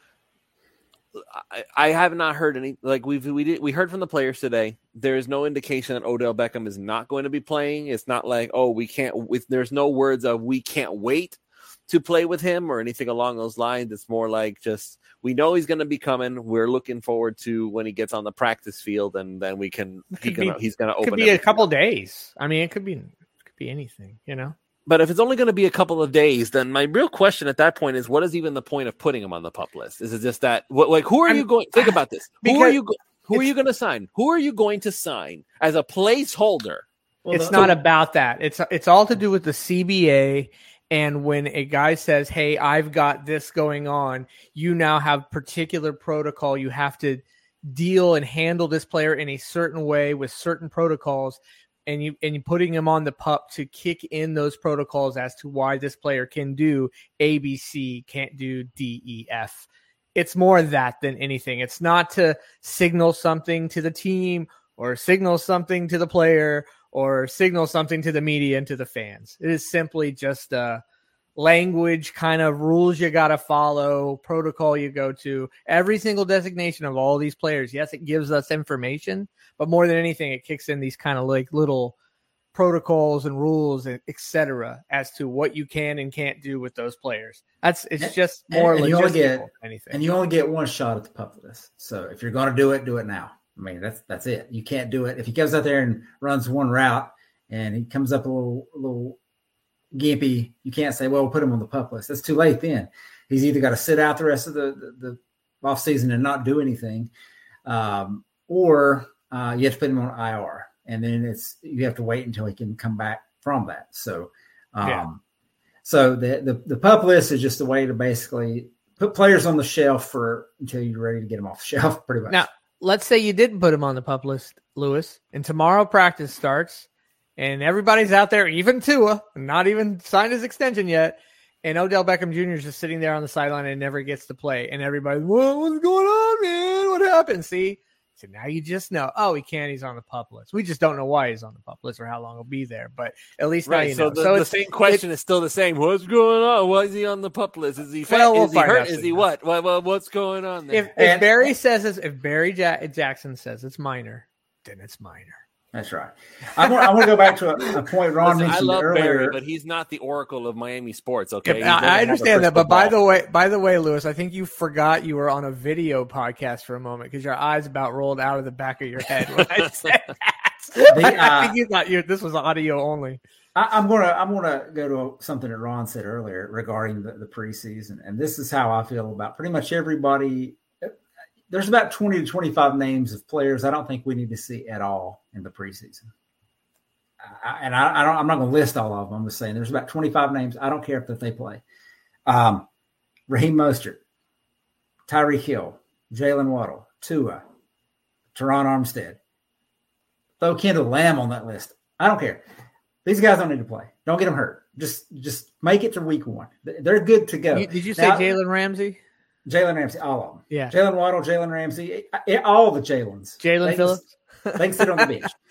I have not heard any. We heard from the players today. There is no indication that Odell Beckham is not going to be playing. It's not like, we can't. There's no words of we can't wait to play with him or anything along those lines. It's more like just we know he's going to be coming. We're looking forward to when he gets on the practice field, and then he's going to open. Could be a couple days. I mean, it could be anything. But if it's only going to be a couple of days, then my real question at that point is, what is even the point of putting him on the PUP list? Is it just that, who are you going? Think about this. Who are you going to sign? Who are you going to sign as a placeholder? Well, it's not about that. It's all to do with the CBA. And when a guy says, "Hey, I've got this going on," you now have particular protocol. You have to deal and handle this player in a certain way with certain protocols. And you putting him on the PUP to kick in those protocols as to why this player can do A, B, C, can't do D, E, F. It's more that than anything. It's not to signal something to the team or signal something to the player or signal something to the media and to the fans. It is simply just a language kind of rules you got to follow, protocol you go to. Every single designation of all these players, yes, it gives us information, but more than anything, it kicks in these kind of like little protocols and rules, etc., as to what you can and can't do with those players. It's just more logistical than anything. And you only get one shot at the PUP list. So if you're going to do it now. I mean, that's it. You can't do it if he comes out there and runs one route and he comes up a little gimpy. You can't say, "Well, we'll put him on the PUP list." That's too late. Then he's either got to sit out the rest of the off season and not do anything, or you have to put him on IR, and then you have to wait until he can come back from that. So, so the PUP list is just a way to basically put players on the shelf until you're ready to get them off the shelf, pretty much. Now, let's say you didn't put him on the PUP list, Lewis, and tomorrow practice starts, and everybody's out there, even Tua, not even signed his extension yet, and Odell Beckham Jr. is just sitting there on the sideline and never gets to play, and everybody's, what's going on, man? What happened? See? So now you just know, he can't. He's on the PUP list. We just don't know why he's on the PUP list or how long he'll be there. But at least now you know. So the same question is still the same. What's going on? Why is he on the PUP list? Is he fat? Is he hurt? Is he what? What's going on there? If Barry says this, if Barry Jackson says it's minor, then it's minor. That's right. I want to go back to a point Ron mentioned I love earlier. Barry, but he's not the oracle of Miami sports. Okay, I understand that, but by the way, Lewis, I think you forgot you were on a video podcast for a moment because your eyes about rolled out of the back of your head when I said that. I think you thought this was audio only. I'm gonna go to something that Ron said earlier regarding the preseason, and this is how I feel about pretty much everybody. There's about 20 to 25 names of players I don't think we need to see at all in the preseason. I'm not going to list all of them. I'm just saying there's about 25 names. I don't care if they play. Raheem Mostert, Tyreek Hill, Jalen Waddle, Tua, Teron Armstead. Throw Kendall Lamb on that list. I don't care. These guys don't need to play. Don't get them hurt. Just make it to week one. They're good to go. Did you say Jalen Ramsey? Jalen Ramsey, all of them. Yeah. Jalen Waddle, Jalen Ramsey, all the Jalens. Jalen Phillips. They can sit on the bench.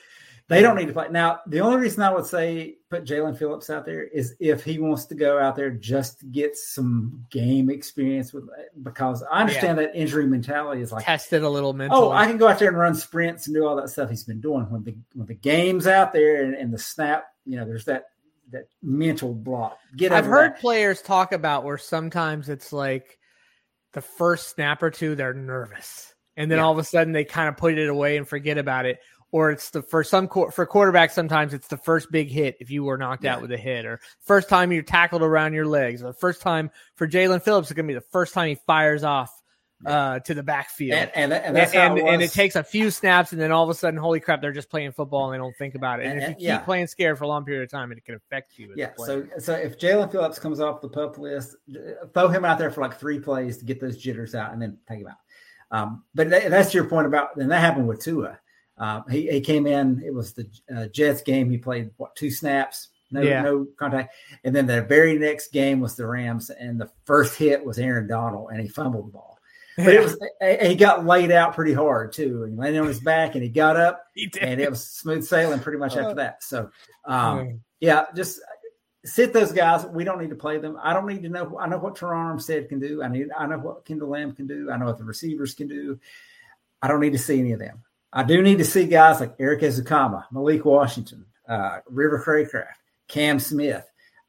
They don't need to play. Now, the only reason I would say put Jalen Phillips out there is if he wants to go out there just to get some game experience with, because I understand that injury mentality is like tested a little mentally. Oh, I can go out there and run sprints and do all that stuff he's been doing. When the game's out there and the snap, there's that mental block. I've heard players talk about where sometimes it's like the first snap or two, they're nervous. And then all of a sudden they kind of put it away and forget about it. Or it's for quarterbacks, sometimes it's the first big hit if you were knocked out with a hit, or first time you're tackled around your legs, or the first time for Jalen Phillips, it's going to be the first time he fires off to the backfield. And that's how it was. And it takes a few snaps, and then all of a sudden, holy crap, they're just playing football and they don't think about it. And if you keep playing scared for a long period of time, it can affect you. So if Jalen Phillips comes off the PUP list, throw him out there for like 3 plays to get those jitters out and then take him out. But that's your point about, and that happened with Tua. He came in. It was the Jets game. He played 2 snaps, no contact, and then the very next game was the Rams, and the first hit was Aaron Donald, and he fumbled the ball. But he got laid out pretty hard too. And he landed on his back, and he got up, and it was smooth sailing pretty much after that. So, just sit those guys. We don't need to play them. I don't need to know. I know what Teron Armstead can do. I know what Kendall Lamb can do. I know what the receivers can do. I don't need to see any of them. I do need to see guys like Eric Ezekama, Malik Washington, River Craycraft, Cam Smith,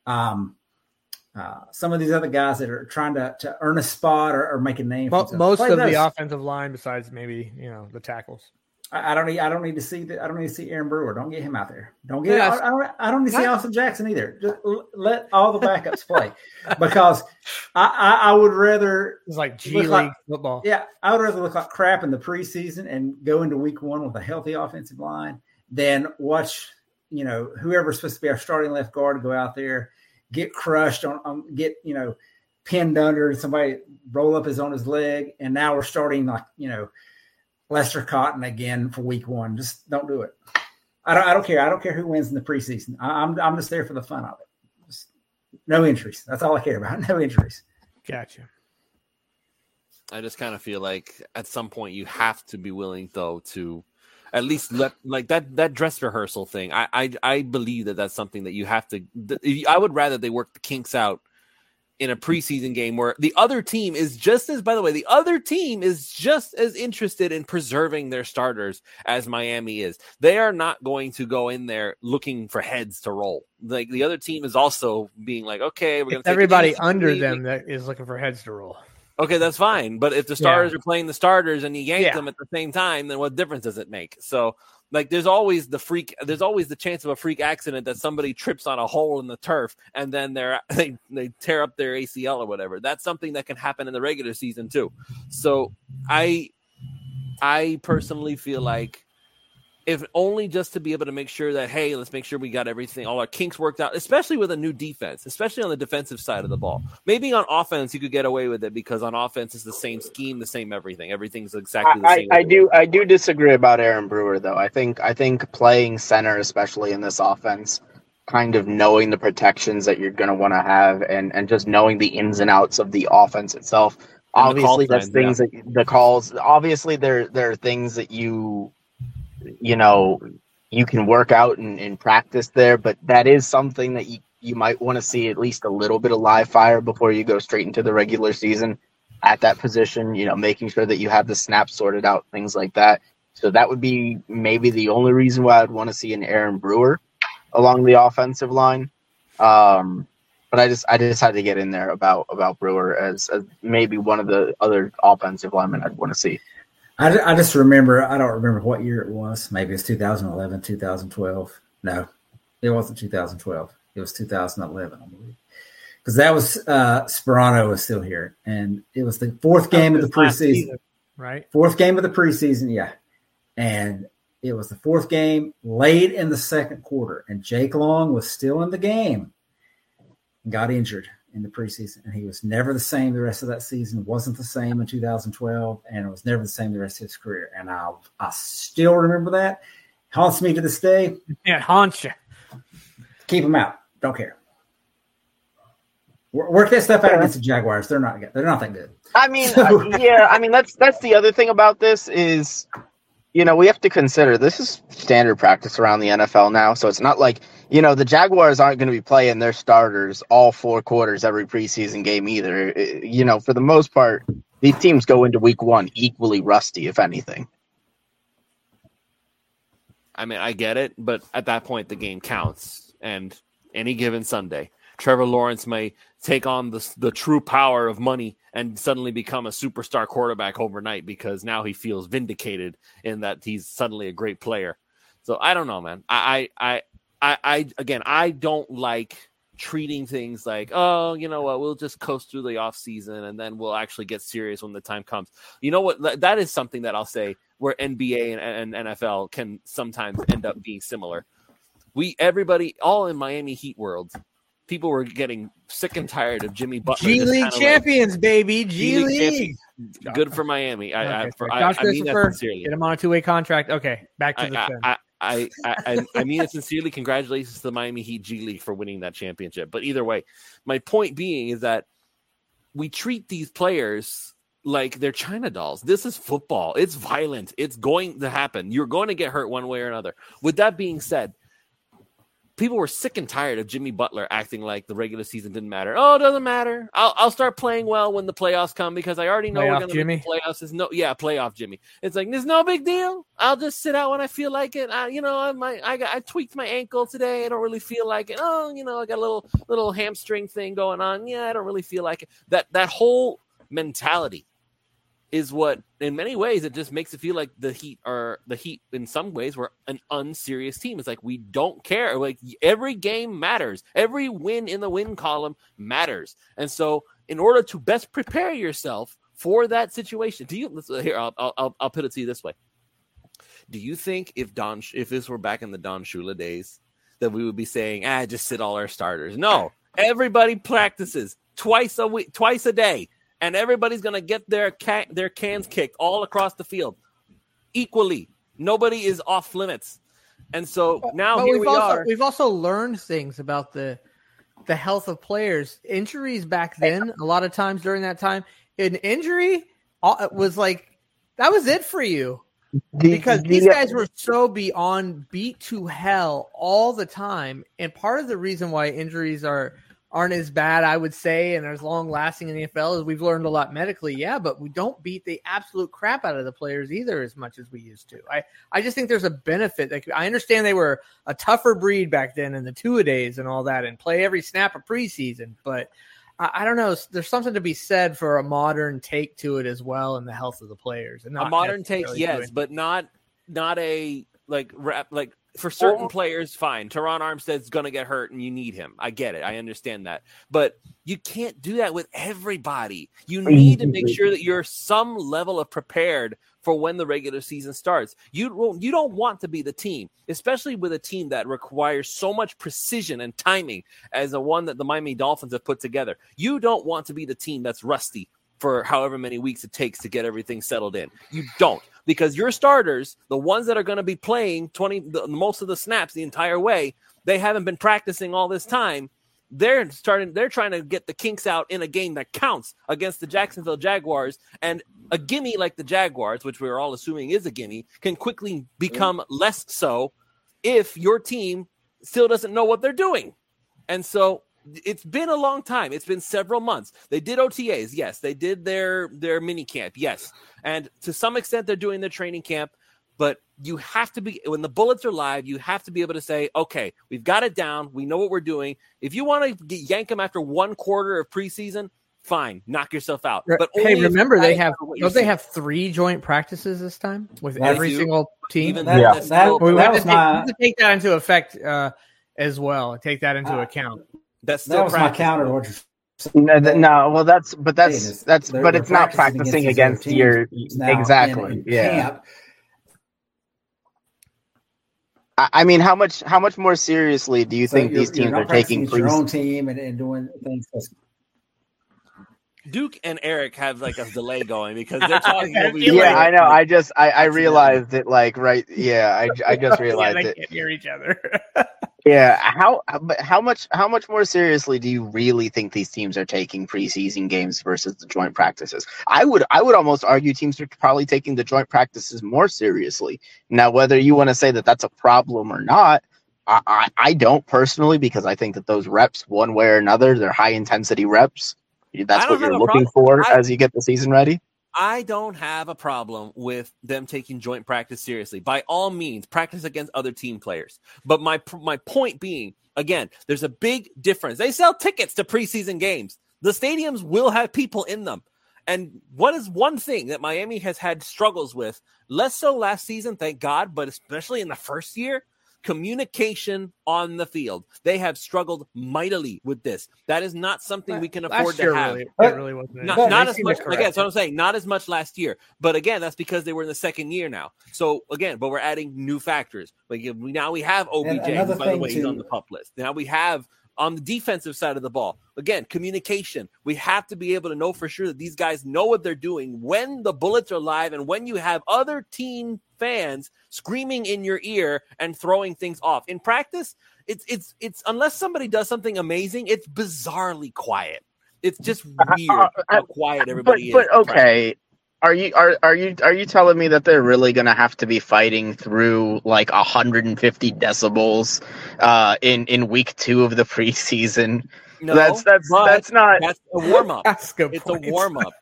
some of these other guys that are trying to earn a spot or make a name. Most of the offensive line, besides maybe the tackles. I don't need to see Aaron Brewer. Don't get him out there. I don't need to see Austin Jackson either. Just let all the backups play, because I would rather it's like G League football. Yeah, I would rather look like crap in the preseason and go into week 1 with a healthy offensive line than watch whoever's supposed to be our starting left guard go out there, get crushed get pinned under, and somebody roll up on his leg, and now we're starting Lester Cotton again for week 1. Just don't do it. I don't care. I don't care who wins in the preseason. I'm just there for the fun of it. Just no injuries. That's all I care about. No injuries. Gotcha. I just kind of feel like at some point you have to be willing, though, to at least let that dress rehearsal thing. I believe that that's something that you have to. I would rather they work the kinks out in a preseason game where the other team is just as interested in preserving their starters as Miami is. They are not going to go in there looking for heads to roll. Like the other team is also being like, okay, we're going to everybody under them that is looking for heads to roll. Okay, that's fine. But if the starters are playing the starters and you yank them at the same time, then what difference does it make? So there's always the chance of a freak accident that somebody trips on a hole in the turf and then they tear up their ACL or whatever. That's something that can happen in the regular season too. So I personally feel like, if only just to be able to make sure that, hey, let's make sure we got everything, all our kinks worked out, especially with a new defense, especially on the defensive side of the ball. Maybe on offense you could get away with it because on offense it's the same scheme, the same everything. Everything's exactly the same. I do disagree about Aaron Brewer though. I think playing center, especially in this offense, kind of knowing the protections that you're going to want to have and just knowing the ins and outs of the offense itself. And obviously, there's things that the calls. Obviously, there are things that you can work out and practice there, but that is something that you might want to see at least a little bit of live fire before you go straight into the regular season at that position, making sure that you have the snaps sorted out, things like that. So that would be maybe the only reason why I'd want to see an Aaron Brewer along the offensive line. But I just had to get in there about Brewer as maybe one of the other offensive linemen I'd want to see. I just remember, I don't remember what year it was. Maybe it's 2011, 2012. No, it wasn't 2012. It was 2011, I believe. Because that was Sperano was still here. And it was the 4th game of the preseason. Right? 4th game of the preseason, yeah. And it was the 4th game late in the 2nd quarter. And Jake Long was still in the game and got injured in the preseason, and he was never the same the rest of that season. Wasn't the same in 2012, and it was never the same the rest of his career. And I still remember that. Haunts me to this day. Yeah, it haunts you. Keep him out. Don't care. Work that stuff out against the Jaguars. They're not that good. I mean, that's the other thing about this is, we have to consider this is standard practice around the NFL now. So it's not like, the Jaguars aren't going to be playing their starters all 4 quarters every preseason game either. For the most part, these teams go into week 1 equally rusty, if anything. I mean, I get it, but at that point, the game counts. And any given Sunday, Trevor Lawrence may take on the true power of money and suddenly become a superstar quarterback overnight because now he feels vindicated in that he's suddenly a great player. So I don't know, man. I don't like treating things like, oh, you know what, we'll just coast through the off season and then we'll actually get serious when the time comes. You know what? That is something that I'll say where NBA and NFL can sometimes end up being similar. Everybody, all in Miami Heat world, people were getting sick and tired of Jimmy Butler. G League champions, baby. G League. Good for Miami. Okay, I mean that sincerely. Get him on a 2-way contract. Okay, back to the film. I mean it sincerely. Congratulations to the Miami Heat G League for winning that championship. But either way, my point being is that we treat these players like they're China dolls. This is football. It's violent. It's going to happen. You're going to get hurt one way or another. With that being said, people were sick and tired of Jimmy Butler acting like the regular season didn't matter. Oh, it doesn't matter. I'll start playing well when the playoffs come because I already know we're going to make the playoffs. Playoff Jimmy. It's like, there's no big deal. I'll just sit out when I feel like it. I tweaked my ankle today. I don't really feel like it. Oh, I got a little hamstring thing going on. Yeah, I don't really feel like it. That whole mentality is what, in many ways, it just makes it feel like the Heat in some ways were an unserious team. It's like, we don't care. Like, every game matters. Every win in the win column matters. And so in order to best prepare yourself for that situation, I'll put it to you this way. Do you think if this were back in the Don Shula days that we would be saying, just sit all our starters? No, everybody practices twice a day. And everybody's going to get their cans kicked all across the field equally. Nobody is off limits. And so now we've also learned things about the health of players. Injuries back then, a lot of times during that time, an injury was like, that was it for you. Because these guys were so beyond beat to hell all the time. And part of the reason why injuries aren't as bad, I would say, and as long-lasting in the NFL, as we've learned a lot medically, but we don't beat the absolute crap out of the players either as much as we used to. I just think there's a benefit. I understand they were a tougher breed back then in the two-a-days and all that and play every snap of preseason, but I don't know. There's something to be said for a modern take to it as well and the health of the players. And a modern take, yes, but not a for certain players, fine. Teron Armstead's going to get hurt and you need him. I get it. I understand that. But you can't do that with everybody. You need to make sure that you're some level of prepared for when the regular season starts. You don't want to be the team, especially with a team that requires so much precision and timing as the one that the Miami Dolphins have put together. You don't want to be the team that's rusty for however many weeks it takes to get everything settled in. You don't. Because your starters, the ones that are going to be playing most of the snaps the entire way, they haven't been practicing all this time. They're trying to get the kinks out in a game that counts against the Jacksonville Jaguars. And a gimme like the Jaguars, which we're all assuming is a gimme, can quickly become less so if your team still doesn't know what they're doing. And so it's been a long time. It's been several months. They did OTAs. Yes. They did their mini camp. Yes. And to some extent, they're doing their training camp. But you have to be, when the bullets are live, you have to be able to say, okay, we've got it down. We know what we're doing. If you want to yank them after one quarter of preseason, fine, knock yourself out. But hey, remember they have 3 joint practices this time with every single team? We have to take that into effect as well. Take that into account. That was my counter to what you're saying. No, well, but it's not practicing against your exactly. Camp. I mean, how much more seriously do you think these teams are taking your own team and doing things? Duke and Eric have like a delay going because they're talking over each other. Yeah, I know. I realized it. Like, right? Yeah, I just realized they can't hear each other. Yeah, how much more seriously do you really think these teams are taking preseason games versus the joint practices? I would almost argue teams are probably taking the joint practices more seriously. Now, whether you want to say that that's a problem or not, I don't personally, because I think that those reps, one way or another, they're high intensity reps. That's what you're looking for as you get the season ready. I don't have a problem with them taking joint practice seriously. By all means, practice against other team players. But my point being, again, there's a big difference. They sell tickets to preseason games. The stadiums will have people in them. And what is one thing that Miami has had struggles with, less so last season, thank God, but especially in the first year, communication on the field. They have struggled mightily with this. That is not something we can afford to have. It really wasn't. Not as much. Again, so I'm saying not as much last year. But again, that's because they were in the second year now. So again, but we're adding new factors. Like now we have OBJ, who, by the way, he's on the PUP list. Now we have on the defensive side of the ball, again, communication. We have to be able to know for sure that these guys know what they're doing when the bullets are live and when you have other team fans screaming in your ear and throwing things off. In practice, it's unless somebody does something amazing, it's bizarrely quiet. It's just weird how quiet everybody is. But okay. Are you telling me that they're really going to have to be fighting through like 150 decibels in week 2 of the preseason? No, that's not. That's a warm up. That's good. It's a warm up.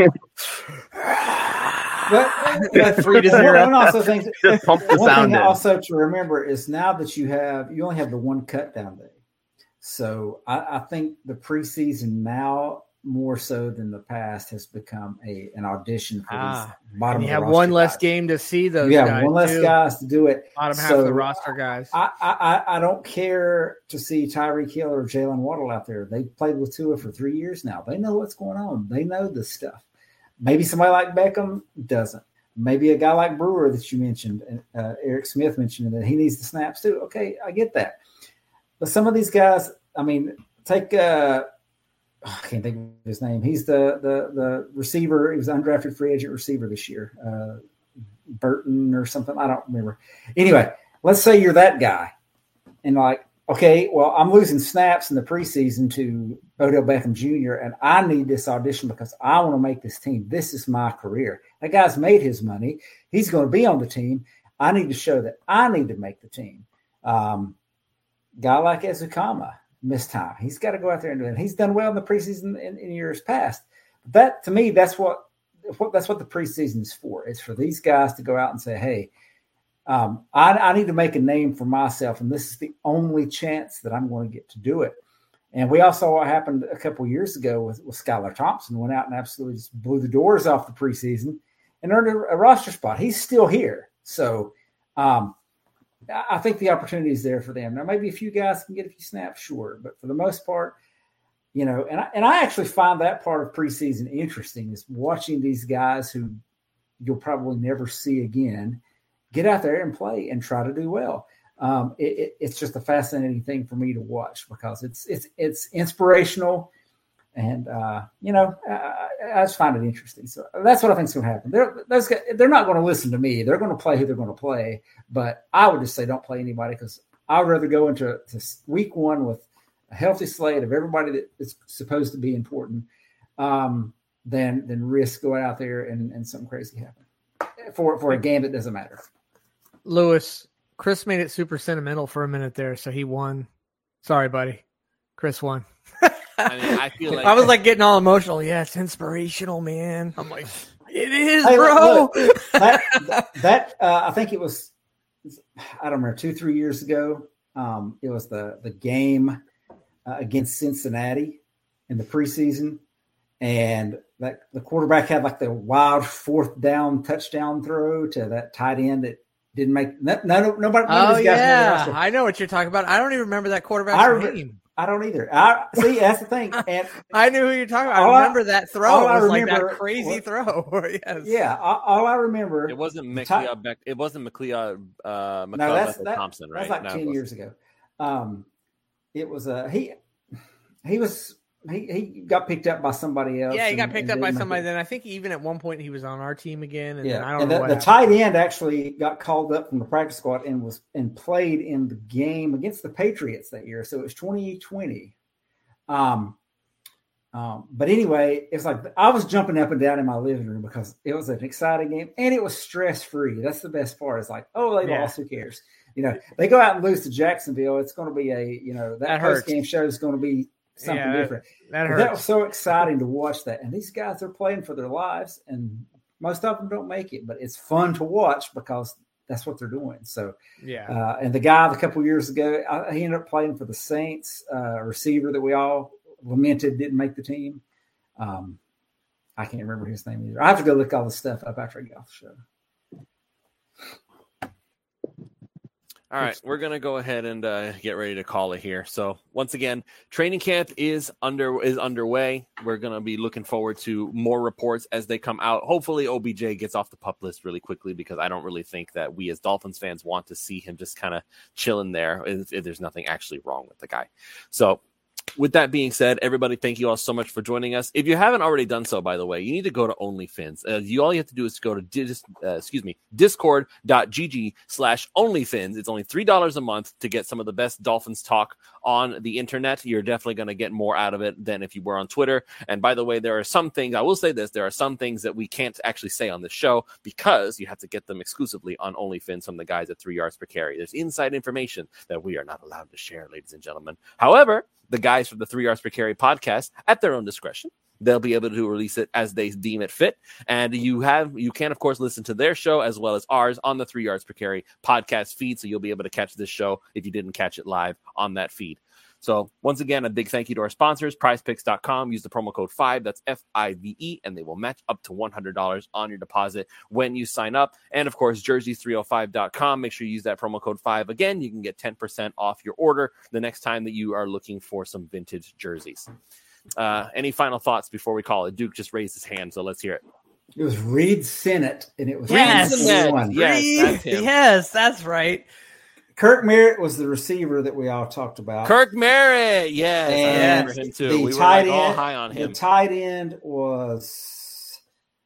But 3-0. One also thing, Just pump the one sound thing in. also to remember is now that you only have the one cut down day. So I think the preseason now, more so than the past, has become an audition for these bottom. And you of the have one less guys. game to see those. You have guys one less too. guys to do it. Bottom half of the roster guys. I don't care to see Tyreek Hill or Jalen Waddle out there. They played with Tua for 3 years now. They know what's going on. They know this stuff. Maybe somebody like Beckham doesn't. Maybe a guy like Brewer that you mentioned, Eric Smith mentioned that he needs the snaps too. Okay, I get that. But some of these guys, I mean, take I can't think of his name. He's the receiver. He was an undrafted free agent receiver this year, Burton or something. I don't remember. Anyway, let's say you're that guy, and like, okay, well, I'm losing snaps in the preseason to Odell Beckham Jr., and I need this audition because I want to make this team. This is my career. That guy's made his money. He's going to be on the team. I need to show that I need to make the team. Guy like Ezukama missed time. He's got to go out there and do it. He's done well in the preseason in years past. That, to me, that's what the preseason is for. It's for these guys to go out and say, hey, I need to make a name for myself, and this is the only chance that I'm going to get to do it. And we all saw what happened a couple of years ago with Skylar Thompson. Went out and absolutely just blew the doors off the preseason and earned a roster spot. He's still here. So I think the opportunity is there for them. Now, maybe a few guys can get a few snaps, sure. But for the most part, you know, and I actually find that part of preseason interesting, is watching these guys who you'll probably never see again get out there and play and try to do well. It's just a fascinating thing for me to watch because it's inspirational, and you know, I just find it interesting. So that's what I think is going to happen. They're not going to listen to me. They're going to play who they're going to play, but I would just say don't play anybody, because I'd rather go into week 1 with a healthy slate of everybody that is supposed to be important than risk going out there and something crazy happen for a game that doesn't matter. Lewis, Chris made it super sentimental for a minute there, so he won. Sorry, buddy. Chris won. I mean, I feel like I was like getting all emotional. Yeah, it's inspirational, man. I'm like, it is, Hey, bro. look, that I think it was, I don't remember, 2-3 years ago. It was the game against Cincinnati in the preseason, and that the quarterback had like the wild 4th down touchdown throw to that tight end that didn't make nobody. Oh yeah, I know what you're talking about. I don't even remember that quarterback's name. I don't either. See, that's the thing. And I knew who you're talking about. I remember that throw. It was like that crazy throw. Yes. Yeah, all I remember. It wasn't McLeod. It wasn't McLeod. Thompson, right? That's like 10 years ago. It was he was he got picked up by somebody else. Yeah, he got picked up by somebody. Then I think even at one point he was on our team again. And yeah, then I don't know the tight end actually got called up from the practice squad and played in the game against the Patriots that year. So it was 2020. But anyway, it's like I was jumping up and down in my living room because it was an exciting game and it was stress-free. That's the best part. It's like, oh, they lost. Who cares? They go out and lose to Jacksonville. It's going to be that post-game show is going to be something different. That was so exciting to watch that. And these guys are playing for their lives, and most of them don't make it, but it's fun to watch because that's what they're doing. So, and the guy a couple of years ago, he ended up playing for the Saints, receiver that we all lamented didn't make the team. I can't remember his name either. I have to go look all this stuff up after I get off the show. All right, we're going to go ahead and get ready to call it here. So once again, training camp is underway. We're going to be looking forward to more reports as they come out. Hopefully OBJ gets off the PUP list really quickly because I don't really think that we as Dolphins fans want to see him just kind of chilling there if there's nothing actually wrong with the guy. So with that being said, everybody, thank you all so much for joining us. If you haven't already done so, by the way, you need to go to OnlyFins. All you have to do is go to discord.gg/OnlyFins. It's only $3 a month to get some of the best Dolphins talk on the internet. You're definitely going to get more out of it than if you were on Twitter. And by the way, there are some things, I will say this, there are some things that we can't actually say on this show because you have to get them exclusively on OnlyFins from the guys at 3 yards per carry. There's inside information that we are not allowed to share, ladies and gentlemen. However, the guys from the 3 yards per carry podcast, at their own discretion, they'll be able to release it as they deem it fit. And you can, of course, listen to their show as well as ours on the 3 yards per carry podcast feed. So you'll be able to catch this show if you didn't catch it live on that feed. So once again, a big thank you to our sponsors, prizepicks.com. Use the promo code 5, that's FIVE, and they will match up to $100 on your deposit when you sign up. And of course, jersey305.com. Make sure you use that promo code 5. Again, you can get 10% off your order the next time that you are looking for some vintage jerseys. Any final thoughts before we call it? Duke just raised his hand, so let's hear it. It was Reed Sennett, and it was Yes, that's him. Yes, that's right. Kirk Merritt was the receiver that we all talked about. Kirk Merritt, yes, I remember him too. We were all high on him. The tight end was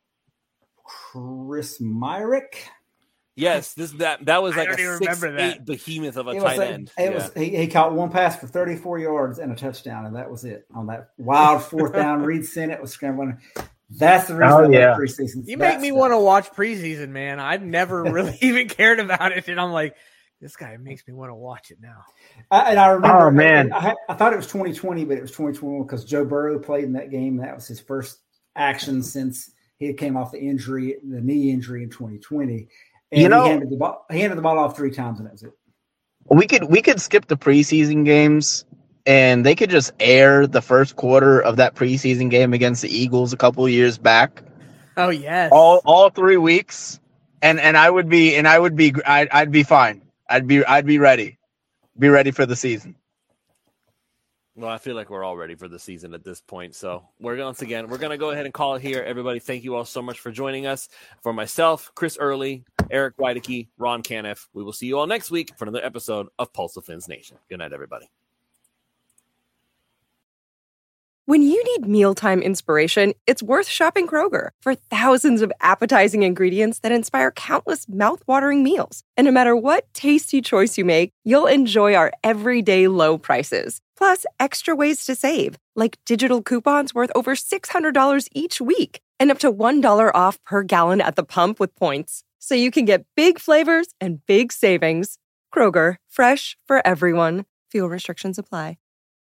Chris Myrick. Yes, that was like a 6'8" behemoth of a tight end. He caught one pass for 34 yards and a touchdown, and that was it on that wild fourth down. Reed Sennett was scrambling. That's the reason I love preseason. You make me want to watch preseason, man. I've never really even cared about it, and I'm like, this guy makes me want to watch it now. And I remember, oh, man. I thought it was 2020, but it was 2021 because Joe Burrow played in that game. That was his first action since he came off the knee injury in 2020. And he handed the ball off 3 times, and that was it. We could skip the preseason games, and they could just air the first quarter of that preseason game against the Eagles a couple of years back. Oh yes, all 3 weeks, and I'd be fine. I'd be ready. Be ready for the season. Well, I feel like we're all ready for the season at this point. So we're going to go ahead and call it here. Everybody, thank you all so much for joining us. For myself, Chris Early, Eric Weideke, Ron Caniff, we will see you all next week for another episode of Pulse of Fins Nation. Good night, everybody. When you need mealtime inspiration, it's worth shopping Kroger. For thousands of appetizing ingredients that inspire countless mouth-watering meals. And no matter what tasty choice you make, you'll enjoy our everyday low prices. Plus, extra ways to save, like digital coupons worth over $600 each week. And up to $1 off per gallon at the pump with points. So you can get big flavors and big savings. Kroger, fresh for everyone. Fuel restrictions apply.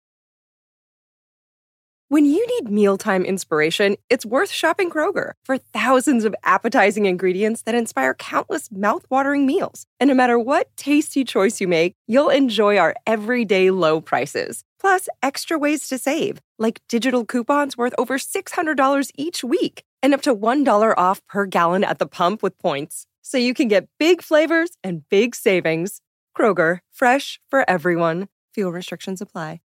When you need mealtime inspiration, it's worth shopping Kroger. For thousands of appetizing ingredients that inspire countless mouth-watering meals. And no matter what tasty choice you make, you'll enjoy our everyday low prices. Plus, extra ways to save, like digital coupons worth over $600 each week. And up to $1 off per gallon at the pump with points. So you can get big flavors and big savings. Kroger, fresh for everyone. Fuel restrictions apply.